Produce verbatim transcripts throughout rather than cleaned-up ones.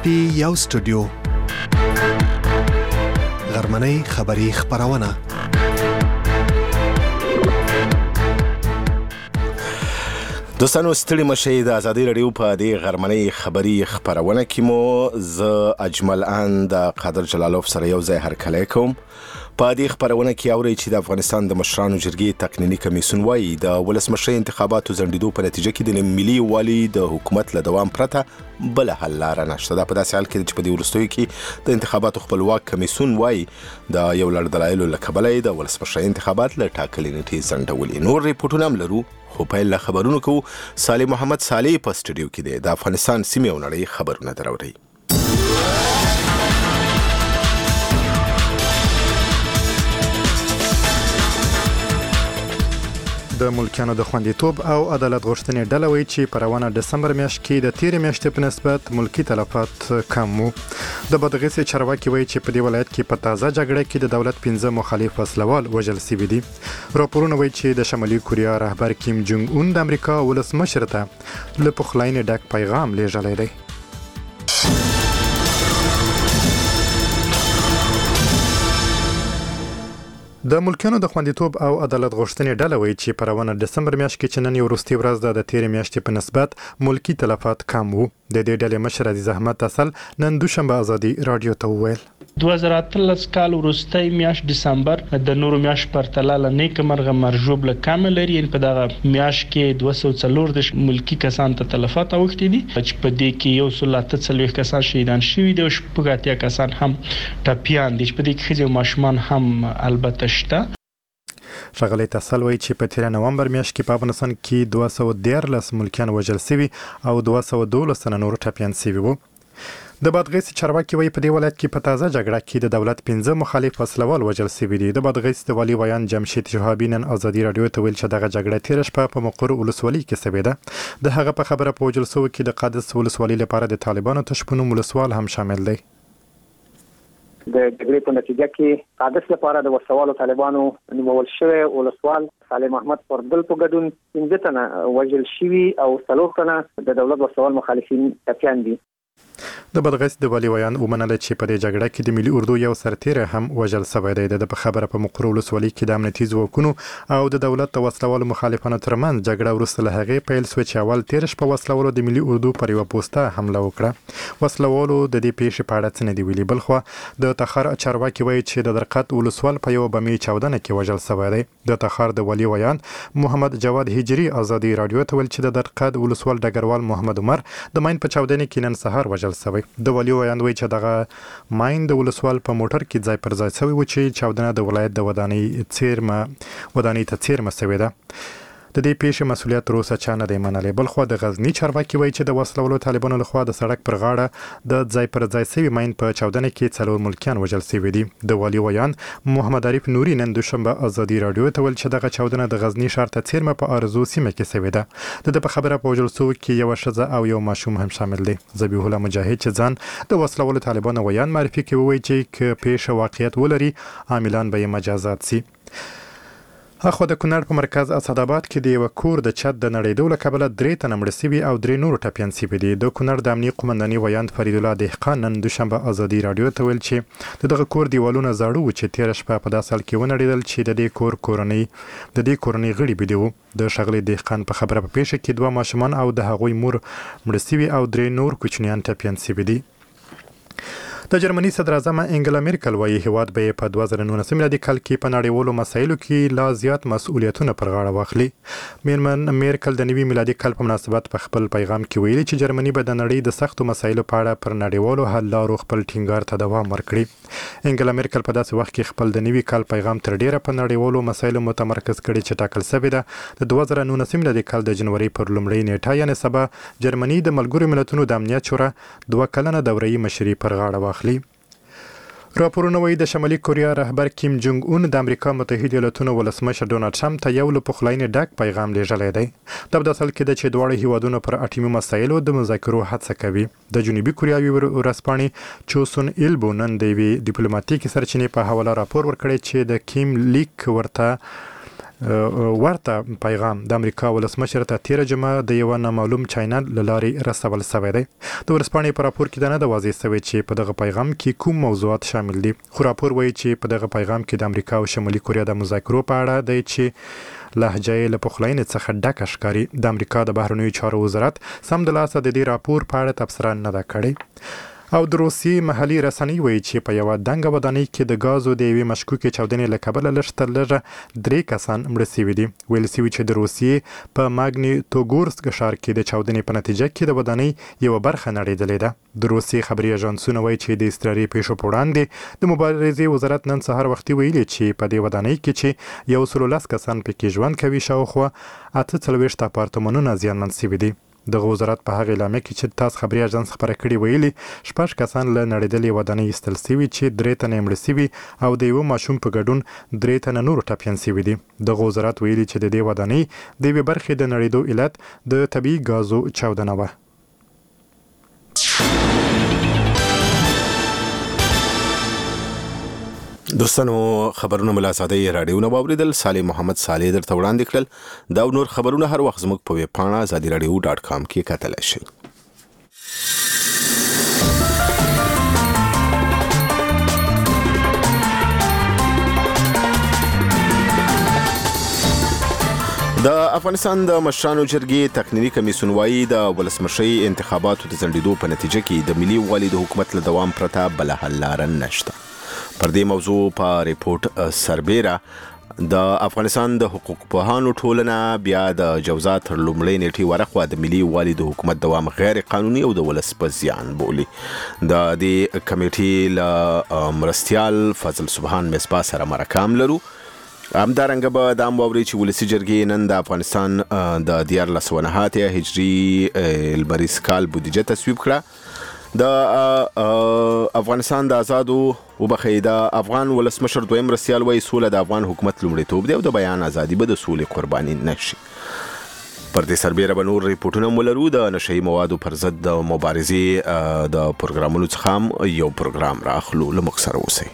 پټي یو سټوډیو غرمنۍ خبری خبرونه دوستانو ستړي مشي د ازادي رادیو په دې غرمنۍ خبری خبرونه کې مو ز اجمل اند قادر جلالوف سره یو ځای هرکلی کوم. په دې خبرونه کې اوري چې د افغانستان د مشرانو جرګې تکنیکی کمیسیون وايي د ولسمشر انتخاباتو ځنډېدو په نتیجه کې د ملي والي د حکومت له دوام پرته بل حل لاره نشته. دا په داسې حال کې چې په دې وروستیو کې د انتخاباتو خپلواک کمیسیون وايي د یو لړ دلایلو له کبله د ولسمشر انتخابات له ټاکلې نیټې ځنډولي. نور ریپورټونه هم لرو خو پیل له خبرونو کو صالح محمد صالح په سټوډیو کې دی. د افغانستان سیمې او نړۍ خبرونه دراوړي. د ملکیانو د خوندیتوب او عدالت غوښتنې ډله وایي چې په روانه دسمبر میاشت کې د تیرې میاشتې په نسبت ملکی تلفات کم وو. د بادغیس چارواکي وایي چې په دې ولایت کې په تازه جګړه کې د دولت پنځه مخالف وسلوال وژل شوي دي. راپورونه وایي چې د شمالي کوریا رهبر کیم جونګ اون د امریکا ولسمشر ته له پخلاینې ډک پیغام لیږلی دی. د ملکیانو د خوندیتوب او عدالت غوښتنې ډله وایي چې په روانه دسمبر میاشت کې چې نن یو وروستۍ ورځ ده د تیرې میاشتې په نسبت ملکی تلفات کم وو. د دې ډلې مشر عزیز احمد اصل نن دوشنبه ازادي رادیو ته وویل دوه زره اتلس کال وروستۍ میاشت دسمبر د نورو میاشت پرتله له نیک مرغه مرجوب له کم لري. یعنې په دغه میاشت کې دوه سوه څلور دېرش ملکی کسان ته تلفات اوښتي دي چې په دې کې یو سل اته څلوېښت کسان شهیدان شوي دي او شپږ اتیا کسان هم ټپیان دي چې په دې کې ښځې او ماشومان هم البته شته. ښاغلی تسل وایي چې په تیره نومبر میاشت کې په افغانستان کې دوه سوه دیارلس ملکیان وژل شوي او دوه سوه دولس تنه نور ټپیان شوي وو. د بادغیس چارواکي وایي په دې ولایت کې په تازه جګړه کې د دولت پنځه مخالف وسلوال وژل شوي دي. د بادغیس د والي ویان جمشید شهابي نن ازادي رادیو ته ویل چې دغه جګړه تیره شپه په مقر ولسوالۍ کې شوې ده. د هغه په خبره په وژل شوو کې د قادس ولسوالۍ لپاره د طالبانو تشبونوم ولسوال هم شامل دی. د جګړې په نتیجه کې قادس لپاره د وسوالو طالبانو نیول شوی ولسوال صالح محمد پردل په ګډون پنځه تنه وژل شوي او څلور تنه د دولت وسوال مخالفین ټپیان دي. د بادغیس د والي ویان ومنله چې په دې جګړه کې د ملي اردو یو سرتیری هم وژل شوی دی. د په خبره په مقر ولسوالۍ کې د امنیتي ځواکونو او د دولت د وسلوالو مخالفانو ترمنځ جګړه وروسته له هغې پیل شوه چې اول تېره شپه وسلوالو د ملي اردو پر یوه پوسته حمله وکړه. وسلوالو د دې پیښې په اړه څه نه دي ویلي. بلخوا د تخار چارواکي وایي چې د درقد ولسوال په یوه بمي چاودنه کې وژل شوی دی. د تخار د والي ویان محمد جواد هجري ازادي رادیو ته ویل چې د درقد ولسوال ډګروال محمد عمر د ماین په چاودنه کې نن سهار وژل شوی. د والي ویان وایي چې دغه ماین د ولسوال په موټر کې ځای پر ځای شوی و چې چاودنه د ولایت د ودانۍ څیرمه ودانۍ ته څیرمه شوې ده. د دې پیښې مسؤلیت تر اوسه چا نه دی منلی. بلخوا د غزني چارواکي وایي چې د وسلوالو طالبانو لخوا د سړک پر غاړه د ځای پر ځای شوي ماین په چاودنه کې څلور ملکیان وژل شوي دي. د والي ویان محمد عارف نوري نن دوشنبه ازادي رادیو ته ویل چې دغه چاودنه د غزني ښار ته څیرمه په ارزو سیمه کې شوې ده. د ده په خبره په وژل شوو کې یوه ښځه او یو ماشوم هم شامل دی. ذبیح الله مجاهد چې ځان د وسلوالو طالبانو ویان معرفي کوي وایي چې که پیښه واقعیت ولري عاملان به یې مجازات شي. اخو د کونړ په مرکز اسداباد کې د یو کور د چت د نړېدو له کبله درې تنه مړه شوي او درې نور ټپیان شوي دي. د کونړ د امنیې قومندانۍ ویاند فرید الله دهقان نن دوشنبه ازادي رادیو ته ویل چې د دغه کور دیوالونه زاړه وو چې تیره شپه په داسې حال کې ونړېدل چې د دې کور کورنۍ د دې کورنۍ غړي بېدې وو. د ښاغلي دهقان په خبره په پیښه کې دوه ماشومان او د هغوی مور مړه شوي او درې نور کوچنیان ټپیان شوي دي. د جرمني صدر اعظم انګلا میرکل وایي هیواد به په دوه زره نولس میلادي کال کې په نړیوالو مسایلو کې لا زیات مسؤلیتونه پر غاړه واخلي. میرمن میرکل د نوي میلادي کال په مناسبت په خپل پیغام کې ویلي چې جرمني به د نړۍ د سختو مسایلو په اړه پر نړیوالو حل لارو خپل ټینګار ته دوام ورکړي. انګلا میرکل په داسې وخت کې خپل د نوي کال پیغام تر ډیره په نړیوالو مسایلو متمرکز کړي چې ټاکل شوې ده د دوه زره نولس میلادي کال د جنوري پر لومړۍ نیټه یعنې سبا جرمني د ملګرو ملتونو د امنیت شورا دوه کلنه دوره‌یي مشري پر غاړه واخلي. راپورونه وایي د شمالي کوریا رهبر کیم جونګ اون د امریکا متحده ایالاتونو ولسمشر ډونالډ ټرمپ ته یو له پخلاینې ډک پیغام لیږلی دی. دا په داسې حال کې ده چې دواړه هیوادونه پر اټومي مسایلو د مذاکرو هڅه کوي. د جنوبي کوریا ورځپاڼې چوسون ایلبو نن د یوې ډیپلوماتیکي سرچینې په حواله راپور ورکړی چې د کیم لیک ورته ورته پیغام د امریکا ولسمشر ته تیر جمعه د یو نامعلوم چینل لارې رسول شوی دی. د ورسپانې په راپور کې د نه د واضح شوی چې په دغه پیغام کې کوم موضوعات شامل دي. خو راپور وایي چې په دغه پیغام کې د امریکا او شمالي کوریا د مذاکرو په اړه دی چې لهجه یې له پخلاینې څخه ډکه ښکاري. د امریکا د بهرنیو چارو وزارت سمدلاسه د دې راپور په اړه تبصره نه ده کړې. او د روسیې محلي رسنۍ وایي چې په یوه دنګه ودانۍ کې د ګازو د یوې مشکوکې چاودنې له کبله لږ تر لږه درې کسان مړه شوي دي. ویل شوي چې د روسیې په ماګنیټوګورسک ښار کې د چاودنې په نتیجه کې د ودانۍ یوه برخه نړېدلې ده. د روسیې خبري اژانسونه وایي چې د اضطراري پیښو په وړاندې د مبارزې وزارت نن سهار وختي ویلي چې په دې ودانۍ کې چې یو سل لس کسان پکې ژوند کوي شاوخوا اته څلوېښت اپارتمانونه زیانمن شوي دي. دغه وزارت په هغه اعلامیه کې چې تاس خبري اژانس خبره کړې ویلي شپږ کسان له نړېدلې ودانۍ ایستل شوي چې درې تنه مړه شوي او د یوه ماشوم په ګډون درې تنه نور ټپیان شوي دي. دغه وزارت ویلي چې د دې ودانۍ د یوې برخې د نړېدو علت د طبیعي ګازو چاودنه وه. دوستانو خبرونه ملا ساده رادیو نه واوریدل. صالح محمد صالح درته وړاندې کړل. دا نور خبرونه هر وخت زموږ په ویب پاڼه ازادي رادیو ډاټ کام کې کتلی شئ. د افغانستان د مشرانو جرګې تقنینی کمیسیون وايي د ولسمشرۍ انتخاباتو د ځنډېدو په نتیجه کې د ملي یووالي د حکومت له دوام پرته بله حل لاره نشته. پر دې موضوع په ریپورت سربېره د افغانستان د حقوق پوهانو ټولنه بیا د جوزا تر لومړۍ نیټې ورخوا د ملي یووالي د حکومت دوام غیر قانوني او د ولس په زیان بولي. د دې کمیټې له مرستیال فضل سبحان مصباح سره مرکه لرو. همدارنګه به دا هم واورئ چې ولسي جرګې نن د افغانستان د دیارلس سوه نهه اتیا هجري لمریز کال بودیجه تصویب کړه. د افغانستان د آزادو وبخښئ د افغان ولسمشر دویم مرستیال وایي سوله د افغان حکومت لومړیتوب دی او د بیان ازادي به د سولې قرباني نشي. پر دې سربېره به نور ریپورټونه هم ولرو. د نشه یي موادو پر ضد د مبارزې د پروګرامونو څخه هم یو پروګرام راخلو. له موږ سره اوسئ.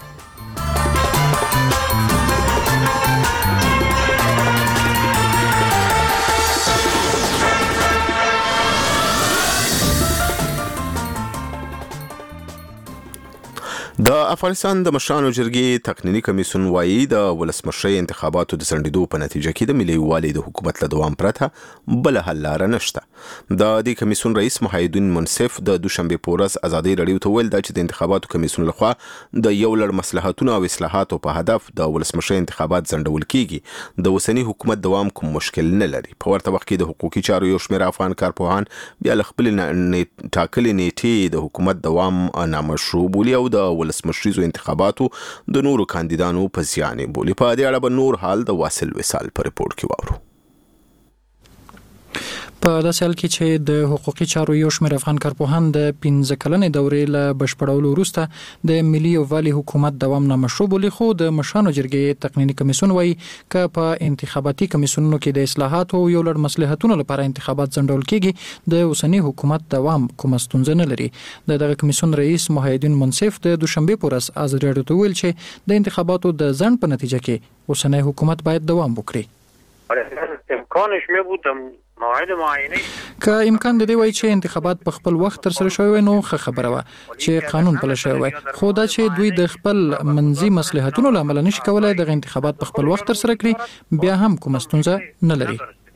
د افغانستان د مشرانو جرګې تقنینی کمیسیون وايي د ولسمشرۍ انتخاباتو د ځنډېدو په نتیجه کې د ملي یووالي د حکومت له دوام پرته بله حل لاره نشته. د دې کمیسیون رئیس محیدین منصف د دوشنبې په ورځ ازادي رادیو ته ویل دا چې د انتخاباتو کمیسیون لخوا د یو لړ مصلحتونو او اصلاحاتو په هدف د ولسمشرۍ انتخابات ځنډول کیږي. د اوسني حکومت دوام کوم مشکل نه لري. په ورته وخت کې د حقوقي چارو یو شمېر افغان کارپوهان بیا له خپلې ټاکلې نیټې د حکومت دوام نامشروع بولي او د ولسمشریزو انتخاباتو د نورو کاندیدانو په زیان بولي. په دې اړه به نور حال د واصل وصال په ریپورت کې واورو. په داسې حال کې چې د حقوقي چارو یو شمېر افغان کارپوهان د پنځه کلنې دورې له بشپړولو وروسته د ملي یووالي حکومت دوام نامشروع بولي. خو د مشرانو جرګې تقنیني کمیسیون وایي که په انتخاباتي کمیسیونونو کې د اصلاحاتو یو لړ مصلحتونو لپاره انتخابات ځنډول کېږي د اوسني حکومت دوام کومه ستونزه نه لري. د دغه کمیسیون رئیس محیدین منصف د دوشنبې په ورځ ازادي راډیو ته ویل چې د انتخاباتو د ځنډ په نتیجه کې اوسنی حکومت باید دوام وکړي. امکانش می بود موعد معینه که امکان د دې وای چې انتخابات په خپل وخت تر سره شوی نو ښه خبره وه چې قانون پلی شوی وای. خو دا چې دوی د خپل منځي مصلحتونو له امله نشي کولای دغه انتخابات په خپل وخت تر سره کړي بیا هم کومه ستونزه نه لري.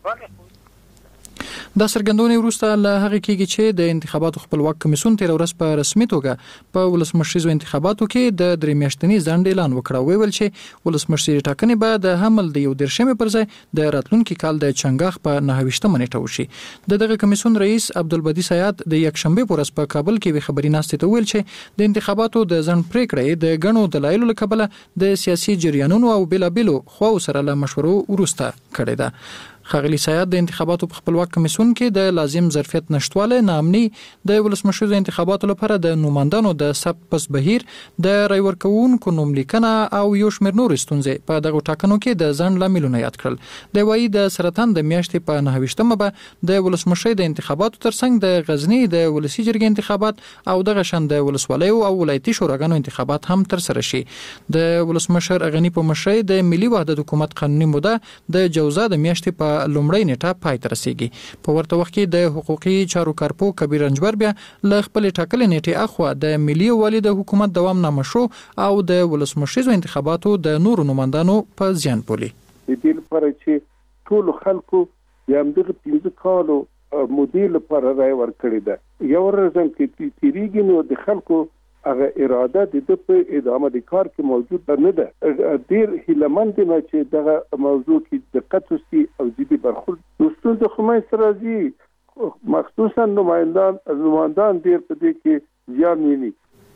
دا څرګندونې وروسته له هغې کېږي چې د انتخاباتو خپلواک کمیسیون تېره ورځ په رسمي توګه په ولسمشریزو انتخاباتو کې د درې میاشتني ځنډ اعلان وکړ او ویل چې ولسمشري ټاکنې به د حمل د یو دېرشمې پر ځای د راتلونکي کال د چنګاښ په نهه ویشتمه نیټه وشي. د دغه کمیسیون رئیس عبدالبدی سیاد د یکشنبې په ورځ په کابل کې یوې خبري ناستې ته ویل چې د انتخاباتو د ځنډ پرېکړه د ګڼو دلایلو له کبله د سیاسي جریانونو او بېلابېلو خواو سره له مشورو وروسته کړې ده. خاغلی سیاد د انتخاباتو په خپلواک کمیسیون کې د لازم ظرفیت نشټواله نامني د ولسمشر د انتخاباتو لپاره د نوماندانو د ثبت پس بهیر د رای ورکوونکو نوم لیکنه او یو شمېر نور ستونزې په دغه ټاکنو کې د ځند لاملونه یاد کړل د وایي د سرطان د میاشتې په نهه ویشتمه به د ولسمشر د انتخاباتو ترڅنګ د غزنی د ولسی جرګې انتخابات او دغه شان د ولسوالیو او ولایتي شوراګانو انتخابات هم تر سره شي. د ولسمشر اغنی په مشرۍ د ملي وحدت حکومت قانوني موده د جوزا د میاشتې په لومړۍ نیټه پای ته رسیږي. په ورته وخت کې د حقوقي چارو کارپو کبیر رنجبر بیا ل خپل ټاکلې نیټه اخوا د ملي والي د حکومت دوام نامشروع او د ولسمشر انتخاباتو د نورو نوماندانو په زیان بولي. د دې لپاره چې ټول خلکو یم دغه پنځه کالو مودې لپاره رای ورکړی ده یو ورځم کې تیریږي نو د خلکو هغه اراده د په ادامه د کار کې موجود نه ده. ډیر هیلمند دي چې دغه موضوع کې دقت وشي او جدي برخورد وشي. د خمینی سرازي مخصوصا نمائندان نمائندان ډیر په دې کې زیان ویني.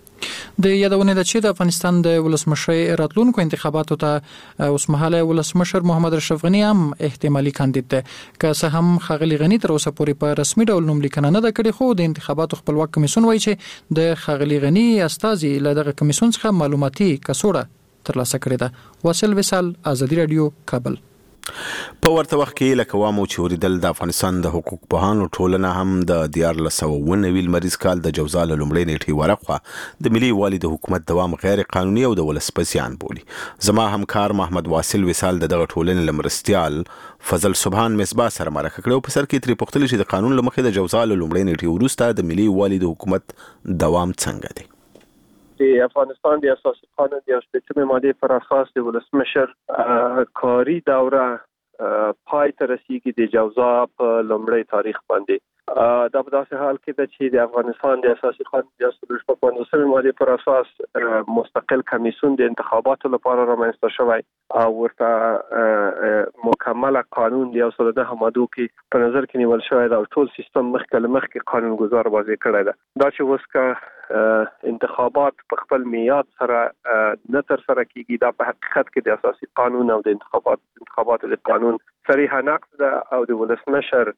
د یادونه ده چې د افغانستان د ولسمشر راتلونکو انتخاباتو ته اوسمهاله ولسمشر محمد اشرف غنی هم احتمالي کاندید ده که څه هم خاغلی غنی تر اوسه پورې په رسمي ډول نوم لیکنه نه ده کړې خو د انتخاباتو خپلواک کمیسیون وایي چې د خاغلی غنی استازي له دغه کمیسیون څخه معلوماتي کڅوړه ترلاسه کړې ده. واصل وصال ازادي رادیو کابل. په ورته وخت کې لکه وامو چې وریدل د افغانستان د حقوق پوهانو ټولنه هم د دیار لسو ونوي لمریز کال د جوزا له لومړۍ نیټې ورخوا د ملي والي د حکومت دوام غیر قانوني او د ولس په زیان بولي. زما همکار محمد واصل وصال د دغه ټولنې لمرستيال فضل سبحان مصباح سره مرکه کړو په سر کې تری پختل چې د قانون لمخې د جوزا له لومړۍ نیټې وروسته د ملي والي د حکومت دوام څنګه دی. د افغانستان د اساسي قانون د شپږمې ماده پر اساس د ولسمشر کاری دوره پای ته رسیدي د جوزا په لومړی تاریخ باندې. دا په داسې حال کې ده چې د افغانستان د اساسي قانون د شپږمې ماده پر اساس مستقل کمیسیون د انتخاباتو لپاره رامنځته شوی او ورته مکمل قانون د اصول د همادو کې په نظر کې نیول شوی دا ټول سیستم مخکې مخکې قانونګذار واضح کړی ده. دا چې وسکه انتخابات په خپل میعاد سره نه تر سره کیږي دا په حقیقت کې د اساسي قانون او د انتخابات انتخاباتو د قانون صریح نقض ده او د ولسمشر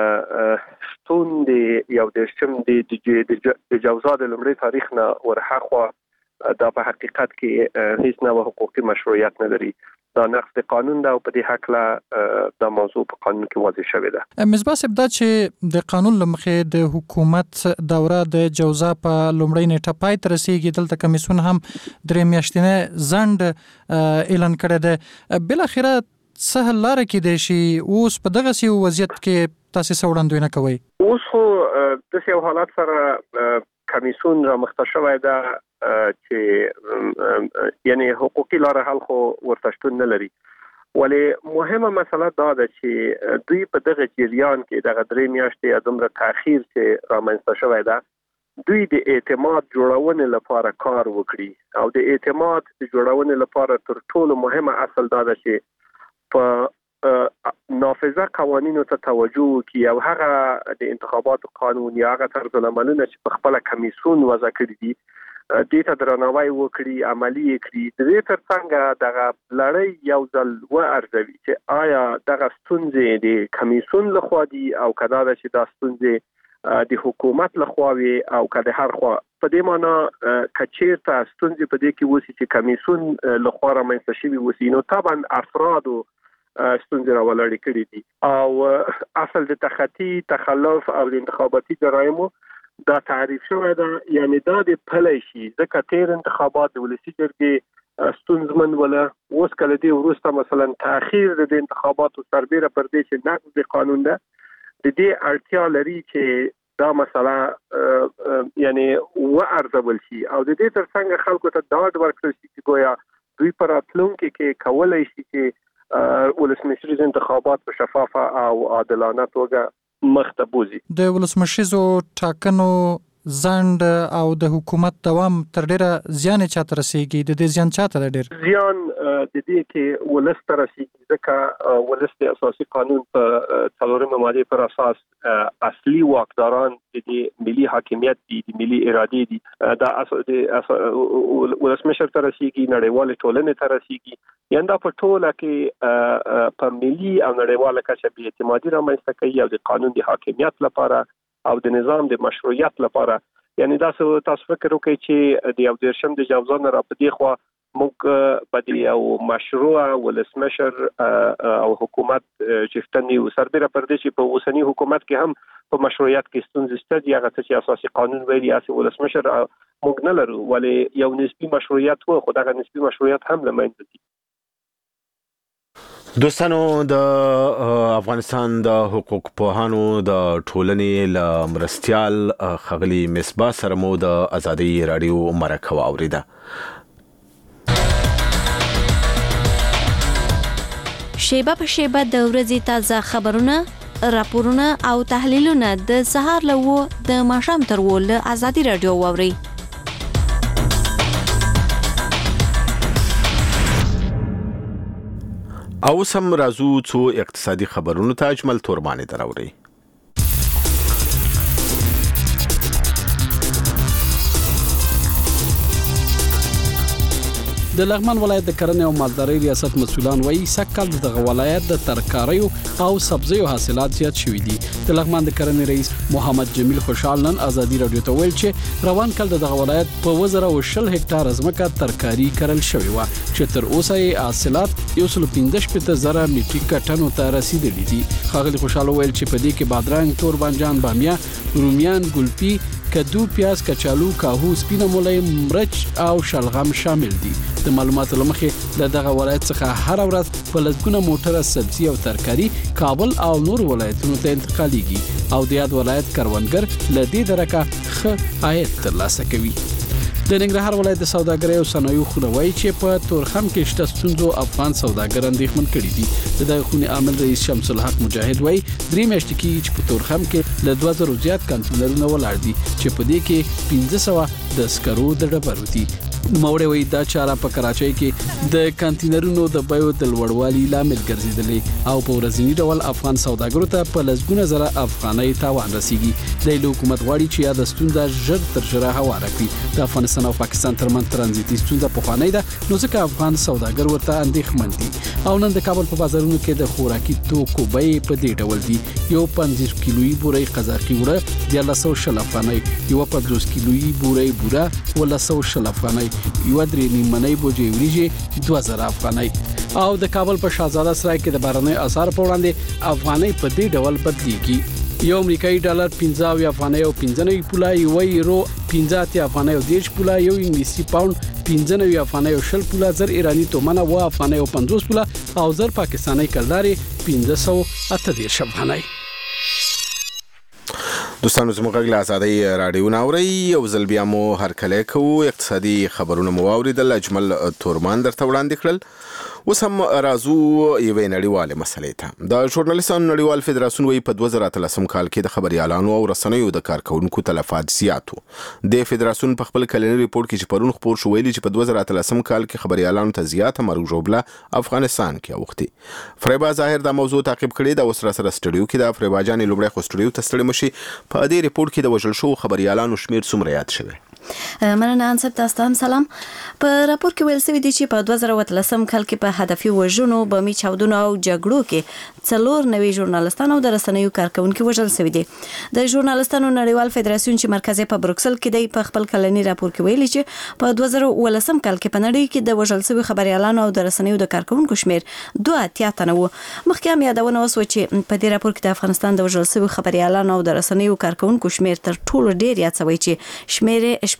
شتون دی یو د شتم د د جوزا د لومړي تاریخ نه ورهخوا دا په حقیقت کې هیڅ نه حقوقي مشروعیت نه لري. دا نقض د قانون ده او په دې حق لا د موضوع په قانون کې واضح شوی ده. مصباح صاحب دا چې د قانون لمخې د حکومت دوره د جوزا په لومړی نیټه پای ته رسیږي دلته کمیسیون هم درې میاشتنه ځند اعلان کړی ده. بل اخره سهل لار کې دی شي اوس په دغه سی وضعیت کې تاسو سوړندوینه کوي. اوس خو د یو حالت سره کمیسیون را مخته شوی ده چې یعنی حقوقي لار حل خو ورته شتون نه لري. ولی مهمه مسله دا ده چې دوی په دغه جریان کې دغه درې میاشتې یا دومره تاخير چې رامنځته شوی ده دوی د اعتماد جوړونې لپاره کار وکړي او د اعتماد جوړونې لپاره تر ټولو مهمه اصل دا ده چې په نافذه قوانینو ته توجه وکړي او هغه د انتخاباتو قانون یا هغه طرز العملونه چې په خپل کمیسیون وضع کړی دي دې ته درناوی وکړي عملی کړي. د دې ترڅنګ دغه لړۍ یو ځل وارزوي چې آیا دغه ستونزې د کمیسیون لخوا دي او کدا چې دا ستونزې د حکومت لخوا وي او کدا هر خوا په دې معنی کچیرته ستونزې په دې کې وسی چې کمیسیون لخوا رامنځته شوی وسی نو طبعا افراد ستونزې راولړې کړې دي او اصل د تخطي تخلف او د انتخاباتي جرایمو دا تعریف شوی ده. یعنی دا د پلې شي ځکه تیر انتخابات د ولسی جرګې ستونزمن ولا اوس کله دی ورسته مثلا تاخير د انتخاباتو سربېره پر دې چې نقض د قانون ده د دې اړتیا لري چې دا مسله یعنی وارزول شي او د دې ترڅنګ خلکو ته دا ورکړل شي چې گویا دوی پر راتلونکي کې کولای شي چې ولسمشر انتخابات په شفافه او عادلانه توګه مخته بوزي. د ولسمشر ټاکنو ځند او د حکومت دوام تر ډیره زیان چاته رسیږي؟ د دې زیان چاته ډیر زیان د دې کې ولس ته رسیږي، ځکه ولس د اساسي قانون په څلورمه ماده پر اساس اصلي واکداران د ملي حاکمیت دي، د ملي ارادې دي. دا ولسمشر ته رسیږي، نړیوال ټولنې ته رسیږي. یعنی دا په ټوله کې په ملي او نړیواله کچه بې اعتمادي رامنځته کوي او د قانون د حاکمیت لپاره او د نظام د مشروعیت لپاره. یعنی دا تاسو فکر وکړئ چې د یو دیرشم د جوزان را پدې خو موږ په دې یو مشروع ولسمشر او حکومت چفتنی او سربېره پر دې چې په اوسنی حکومت کې هم په مشروعیت کې ستونزې شته دي. هغه چې اساسي قانون ویلي اساسي ولسمشر موږ نه لرو، ولې یو نسبی مشروعیت وو، خو دا نسبی مشروعیت هم لمنځه دي. دوستانو، د افغانستان د حقوق پوهانو د ټولنې له مرستیال ښاغلي مصباح سره مو د ازادي راډیو مرکه واوریده. شیبه په شیبه د ورځې تازه خبرونه، راپورونه او تحلیلونه د سهار له وو د ماښام تر وو له ازادي راډیو واورئ. او سم رازو څو اقتصادي خبرونو ته اجمل تورمانی دراوري. د لغمان ولایت د کرنې او مالدارۍ ریاست مسولان وایي سکه‌کال دغه ولایت د ترکاریو او سبزیو حاصلات زیات شوي دي. د لغمان د کرنې رئیس محمد جمیل خوشحال نن ازادي راډیو ته ویل چې روان کال دغه ولایت په وزره او شل هکټار ځمکه ترکاری کرل شوی و چې تر اوسه یې حاصلات یو سل پنځه شپږ زره میټریک ټنو ته رسیدلي دي. ښاغلي خوشحال ویل چې په دې کې بادرنګ، تور بانجان، بامیه، رومیان، ګلپي، کدو، پیاز، کچالو، کاهو، سپینه مولۍ، مرچ او شلغم شامل دي. د معلوماتو لمخې د دغه ولایت څخه هر ورځ په لږونه موټره سبزي او ترکاری کابل او نور ولایتونو ته انتقالیږي او د یاد ولایت کروندګر له دې درکه ښه عاید ترلاسه کوي. د ننګرهار ولایت د سوداګرۍ او صنایعو خونه وایي چې په تورخم کې شته ستونزو افغان سوداګر اندېښمن کړي دي. د دغه خونې عامل رئیس شمس الحق مجاهد وایي درې میاشتې کېږي چې په تورخم کې له دوه زرو زیات کانټینرونه ولاړ دي چې په دې کې پنځه سوه د سکرو د ډبرو دي. نوموړی وایي دا چاره په کراچۍ کې د کانټینرونو د بیو د لوړوالي لامل ګرځېدلې او په ورځني ډول افغان سوداګرو ته په لسګونه زره افغانۍ تاوان رسیږي. د حکومت غواړي چې یا د ستونزه ژر تر ژره هواره کړي. د افغانستان او پاکستان ترمنځ ترانزیتي ستونزه پخوانۍ ده، نو ځکه افغان سوداګر ورته اندېښمن دي. او نن د کابل په بازارونو کې د خوراکي توکو بیې په دې ډول دي: یو پنځوس کیلویي بورۍ قزاقي وړه دیارلس سوه شل افغانۍ، یو پنځوس کیلویي بورۍ بوره ولس سوه شل افغانۍ، یو درې نیمنۍ بوجۍ وریجې دوه زره افغانۍ. او د کابل په شاهزاده سرای کې د بهرنۍ اسعار په وړاندې افغانۍ په دې ډول بدلیږي: یو امریکایي ډالر پنځه اویا افغانۍ او پنځه نوي پوله، یو یورو پنځه اتیا افغانۍ او دېرش پوله، یو انګلیسي پاوند پنځه نوي افغانۍ او شل پوله، زر ایراني تومنه اوه افغانۍ او پنځوس پوله او زر پاکستاني کلدارې پنځه سوه اته دېرش افغانۍ. دوستانو، زموږ غږ له ازادۍ راډیو نه اورئ. یو ځل بیا مو هرکلی کوو. اقتصادي خبرونه مو واورېدل، اجمل تورمان درته وړاندې کړل. اوس هم راځو یوې نړیوالې مسلې ته. د ژورنالیستانو نړیوال فدراسیون وایي په دوه زره اتلسم کال کې د خبریالانو او رسنیو د کارکونکو تلفات زیات وو. د فدراسیون په خپل کلني ریپورت کې چې پرون خپور شو ویلي چې په دوه زره اتلسم کال کې خبریالانو ته زیاته مرګ ژوبله افغانستان کې اوښتې. فریبا ظاهر دا موضوع تعقیب کړې ده. اوس را سره سټډیو کې ده. فریبا جانې لومړی خو سټډیو ته ستړې مشي. په دې ریپورت کې د وژل شوو خبریالانو شمیر څومره یاد شوی؟ مننه انصب، تاسو ته هم سلام. په راپور کې ویل شوی دی چې په دوه زره اتلسم کال کې په هدفي وژنو، بمي چاودنو او جګړو کې څلور نوي ژورنالستان او د رسنیو کارکونکو وژل شوي دي. د ژورنالستانو نړیوال فدراسیون چې مرکز په بروکسل کې دی په خپل کلني راپور کې ویلي چې په دوه زره ولسم کال کې په نړۍ کې د وژل شوي خبريالانو او د رسنیو د کارکونکو شمیر دوه اتیا تنه و. مخکې هم یادونه وسوه چې په دې راپور کې د افغانستان د وژل شوي خبريالانو او د رسنیو کارکونکو شمیر تر ټولو ډیر یاد شوی چې شمیر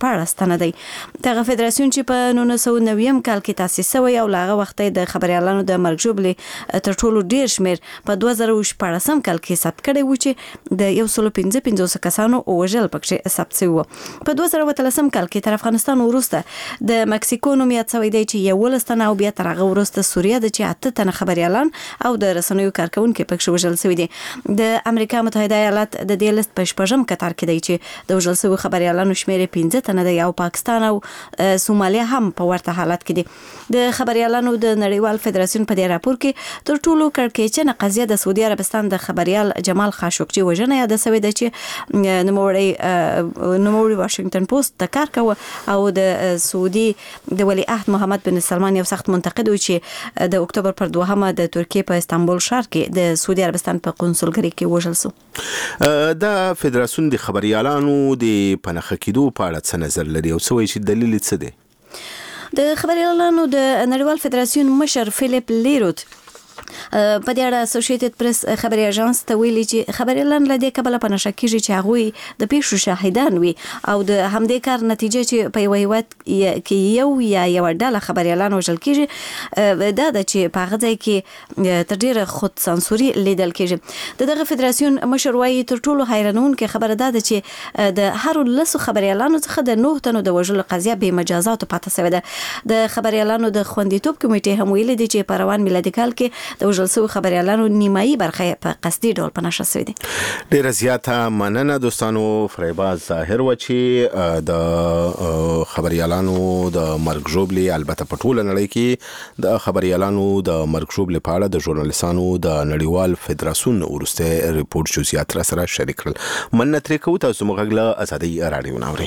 شپاړس تنه دی. دغه فدراسیون چې په نولس سوه نوي کال کې تاسیس شوی او لاغه وخت د خبريالانو د مرګ ژوبلې تر ټولو ډیر شمیر په دوه زره شپاړس کال کې ثبت کړی و چې د یو سل پنځه پنځوس کسانو وژل پکې ثبت شوی و. په دوه زره اتلسم کال کې تر افغانستان وروسته د مکسیکو نوم یاد شوی دی چې یو لستنه او بیا تر هغه وروسته سوریه د چې اته تنه خبريالان او د رسنیو کارکونکو پکې وژل شوی دي. د امریکا متحده ایالات د دې لیست په شپږم کتار کې دی چې د وژل شوی خبريالانو شمیر پنځه تنه دی او پاکستان او سومالیا هم په ورته حالت کې دي. د خبريالانو د نړیوال فدراسیون په دې راپور کې تر ټولو کړکېچنه قضیه د سعودي عربستان د خبريال جمال خاشقجي وژنه یاد شوی دی چې نوموړی نوموړی واشنگټن پوسټ ته کار کوي او د سعودي د ولی عهد محمد بن سلمان یو سخت منتقد و چې د اکتوبر پر دوهمه د ترکیه په استانبول ښار کې د سعودي عربستان په قونسلګرۍ کې وژل شو. د فدراسیون د خبريالانو د پنځه کېدو په اړه څه نظر لري او څه وایي چې دلیل څه دی؟ د خبريالانو د نړیوال فدراسیون مشر فلیپ لیروت په دې اړه اسوسییټډ پریس خبري اژانس ته ویلي چې خبريالان له دې کبله په نشه کېږي چې هغه د پیښو شاهدان وي او د همدې کار نتیجه چې په یو هیواد کې یو یا یو ډله خبريالان وژل کېږي دا د چې په هغه ځای کې تر ډیره خود سانسوري لیدل کېږي. دغه فدراسیون مشر وايي تر ټولو حیرانونکې خبره ده چې د هر لسو خبريالانو څخه د نوه تنو د وژلو قضیه به مجازات پاتې شوې ده. د خبريالانو د خوندیتوب کمیټې هم ویلي دي چې په روان میلادي کال کې د وژل شویو خبريالانو نیمایي برخه په قصدي ډول په نشه شوې دي. ډیره زیاته مننه دوستانو. فریباز ظاهر و چې د خبريالانو د مرګ ژوبلې البته په ټوله نړۍ کې د خبريالانو د مرګ ژوبلې په اړه د ژورنالیستانو د نړیوال فدراسیون ورسته ریپورت جزئیات را سره شریک کړل. مننه ترې کوو. تاسو موږ له ازادي رادیو ناوري.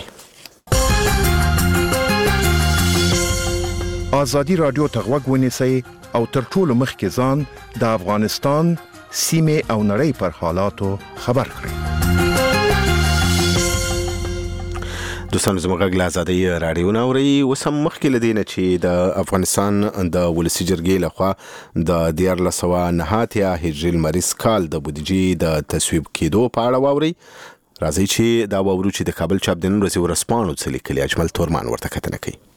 ازادي رادیو ته غوږ ونیسئ او تر ټولو مخکې ځان د افغانستان سیمه او نړۍ پر حالاتو خبر کړئ. دوستانو زموږ له ازادي رادیو ناوري وسم مخکې لدینه چې د افغانستان د ولسی جرګې لخوا د دیار لسوا نهاتیا هجری المریض کال د بودیجې د تصویب کېدو په اړه واوري. راځي چې دا واورو چې د کابل چاپ د نن ورځې ورسپانو څه لیکلي. اجمل تورمان ورته کتنه کوي.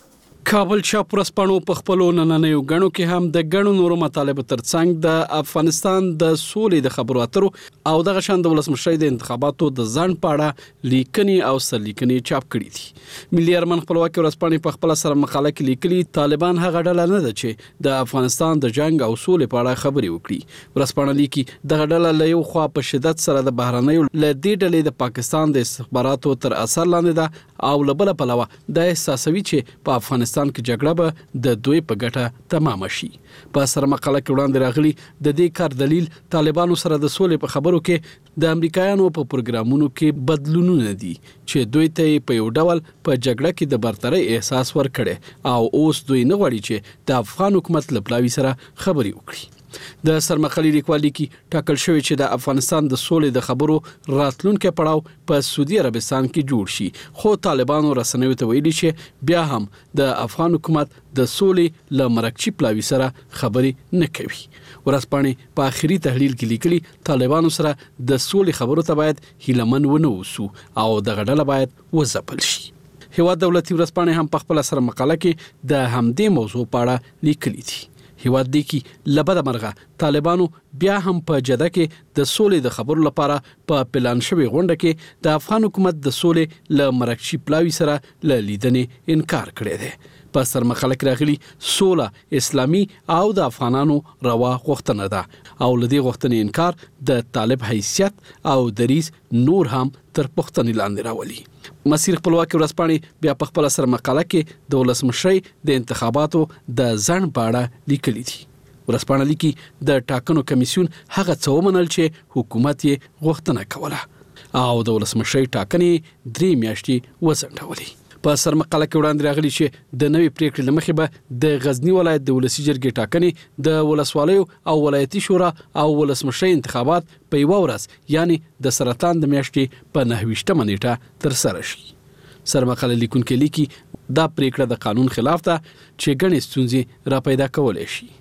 کابل چاپ ورسپانو په خپلو نننیو غنو کې هم د غنو نورو مطالبه ترڅنګ د افغانستان د سولې د خبرو اترو او د غشان د ولسمشر د انتخاباتو د ځان پاړه لیکني او سرلیکني چاپ کړي دي. ملي ارمان خپلواکي ورسپانې په خپل سره مقاله کې لیکلي طالبان هغه ډله نه ده چې د افغانستان د جنگ او سولې په اړه خبري وکړي. ورسپانې لیکي د ډله له یو خوا په شدت سره د بهرنیو ل دې ډلې د پاکستان د استخباراتو تر اثر لاندې ده او له بل پلوه د احساسوي چې په افغانستان کې جګړه به د دوی په ګټه تمام شي. په سر مقاله کې وړاندې راغلي د دې کار دلیل طالبانو سره د سولې په خبرو کې د امریکایانو په پروګرامونو کې بدلونونه دي چې دوی ته په یو ډول په جګړه کې د برتري احساس ورکړي او اوس دوی نه غواړي چې د افغان حکومت لپلاوي سره خبري وکړي. د سرمخلي لیکوالي کې ټاکل شوی چې د افغانستان د سولې د خبرو راتلونکو پړاو په سعودي عربستان کې جوړ شي. خو طالبانو رسنیو ته ویلي چې بیا هم د افغان حکومت د سولې ل مرکچی پلاوي سره خبري نه کوي. ورسپانې په اخري تحلیل کې لیکلي طالبانو سره د سولې خبرو ته باید هیلمن ونه وسو او د غډله باید وځپل شي. هیواد دولتي ورسپانې هم په خپل سره مقاله کې د همدې موضوع په اړه لیکلي دي. هیواد دی کې لبد مرغه طالبانو بیا هم په جده کې د سولې د خبرو لپاره په پلان شوی غونډه کې د افغان حکومت د سولې ل مرکشي پلاوي سره ل لیدنې انکار کړی دی. په سر مخالک راغلي سوله اسلامي او د افغانانو روا غوښتنه ده او لدی غوښتنې انکار د طالب حیثیت او دریز نور هم تر پښتنې لاندې راولي. مسیر خپلواکي ورسپانې بیا په خپل سر مقاله کې د ولسمشر د انتخاباتو د ځن پاړه لیکلي دي. ورسپانې لیکي د ټاکنو کمیسیون هغه څه ومنل چې حکومت یې غوښتنه کوله او د ولسمشر ټاکنې درې میاشتې وځنډولې. په سر مقاله کې وړاندې راغلي چې د نوې پریکړې لمخې به د غزنی ولایت د ولسی جرګې ټاکنې د ولسوالیو او ولایتي شورا او ولسمشر انتخابات په یو ورځ یعنی د سرطان د میاشتې په نهویشتمه نیټه تر سره شي. سر مقاله لیکونکو لیکي دا پریکړه د قانون خلاف ده چې ګڼې ستونزې را پیدا کولای شي.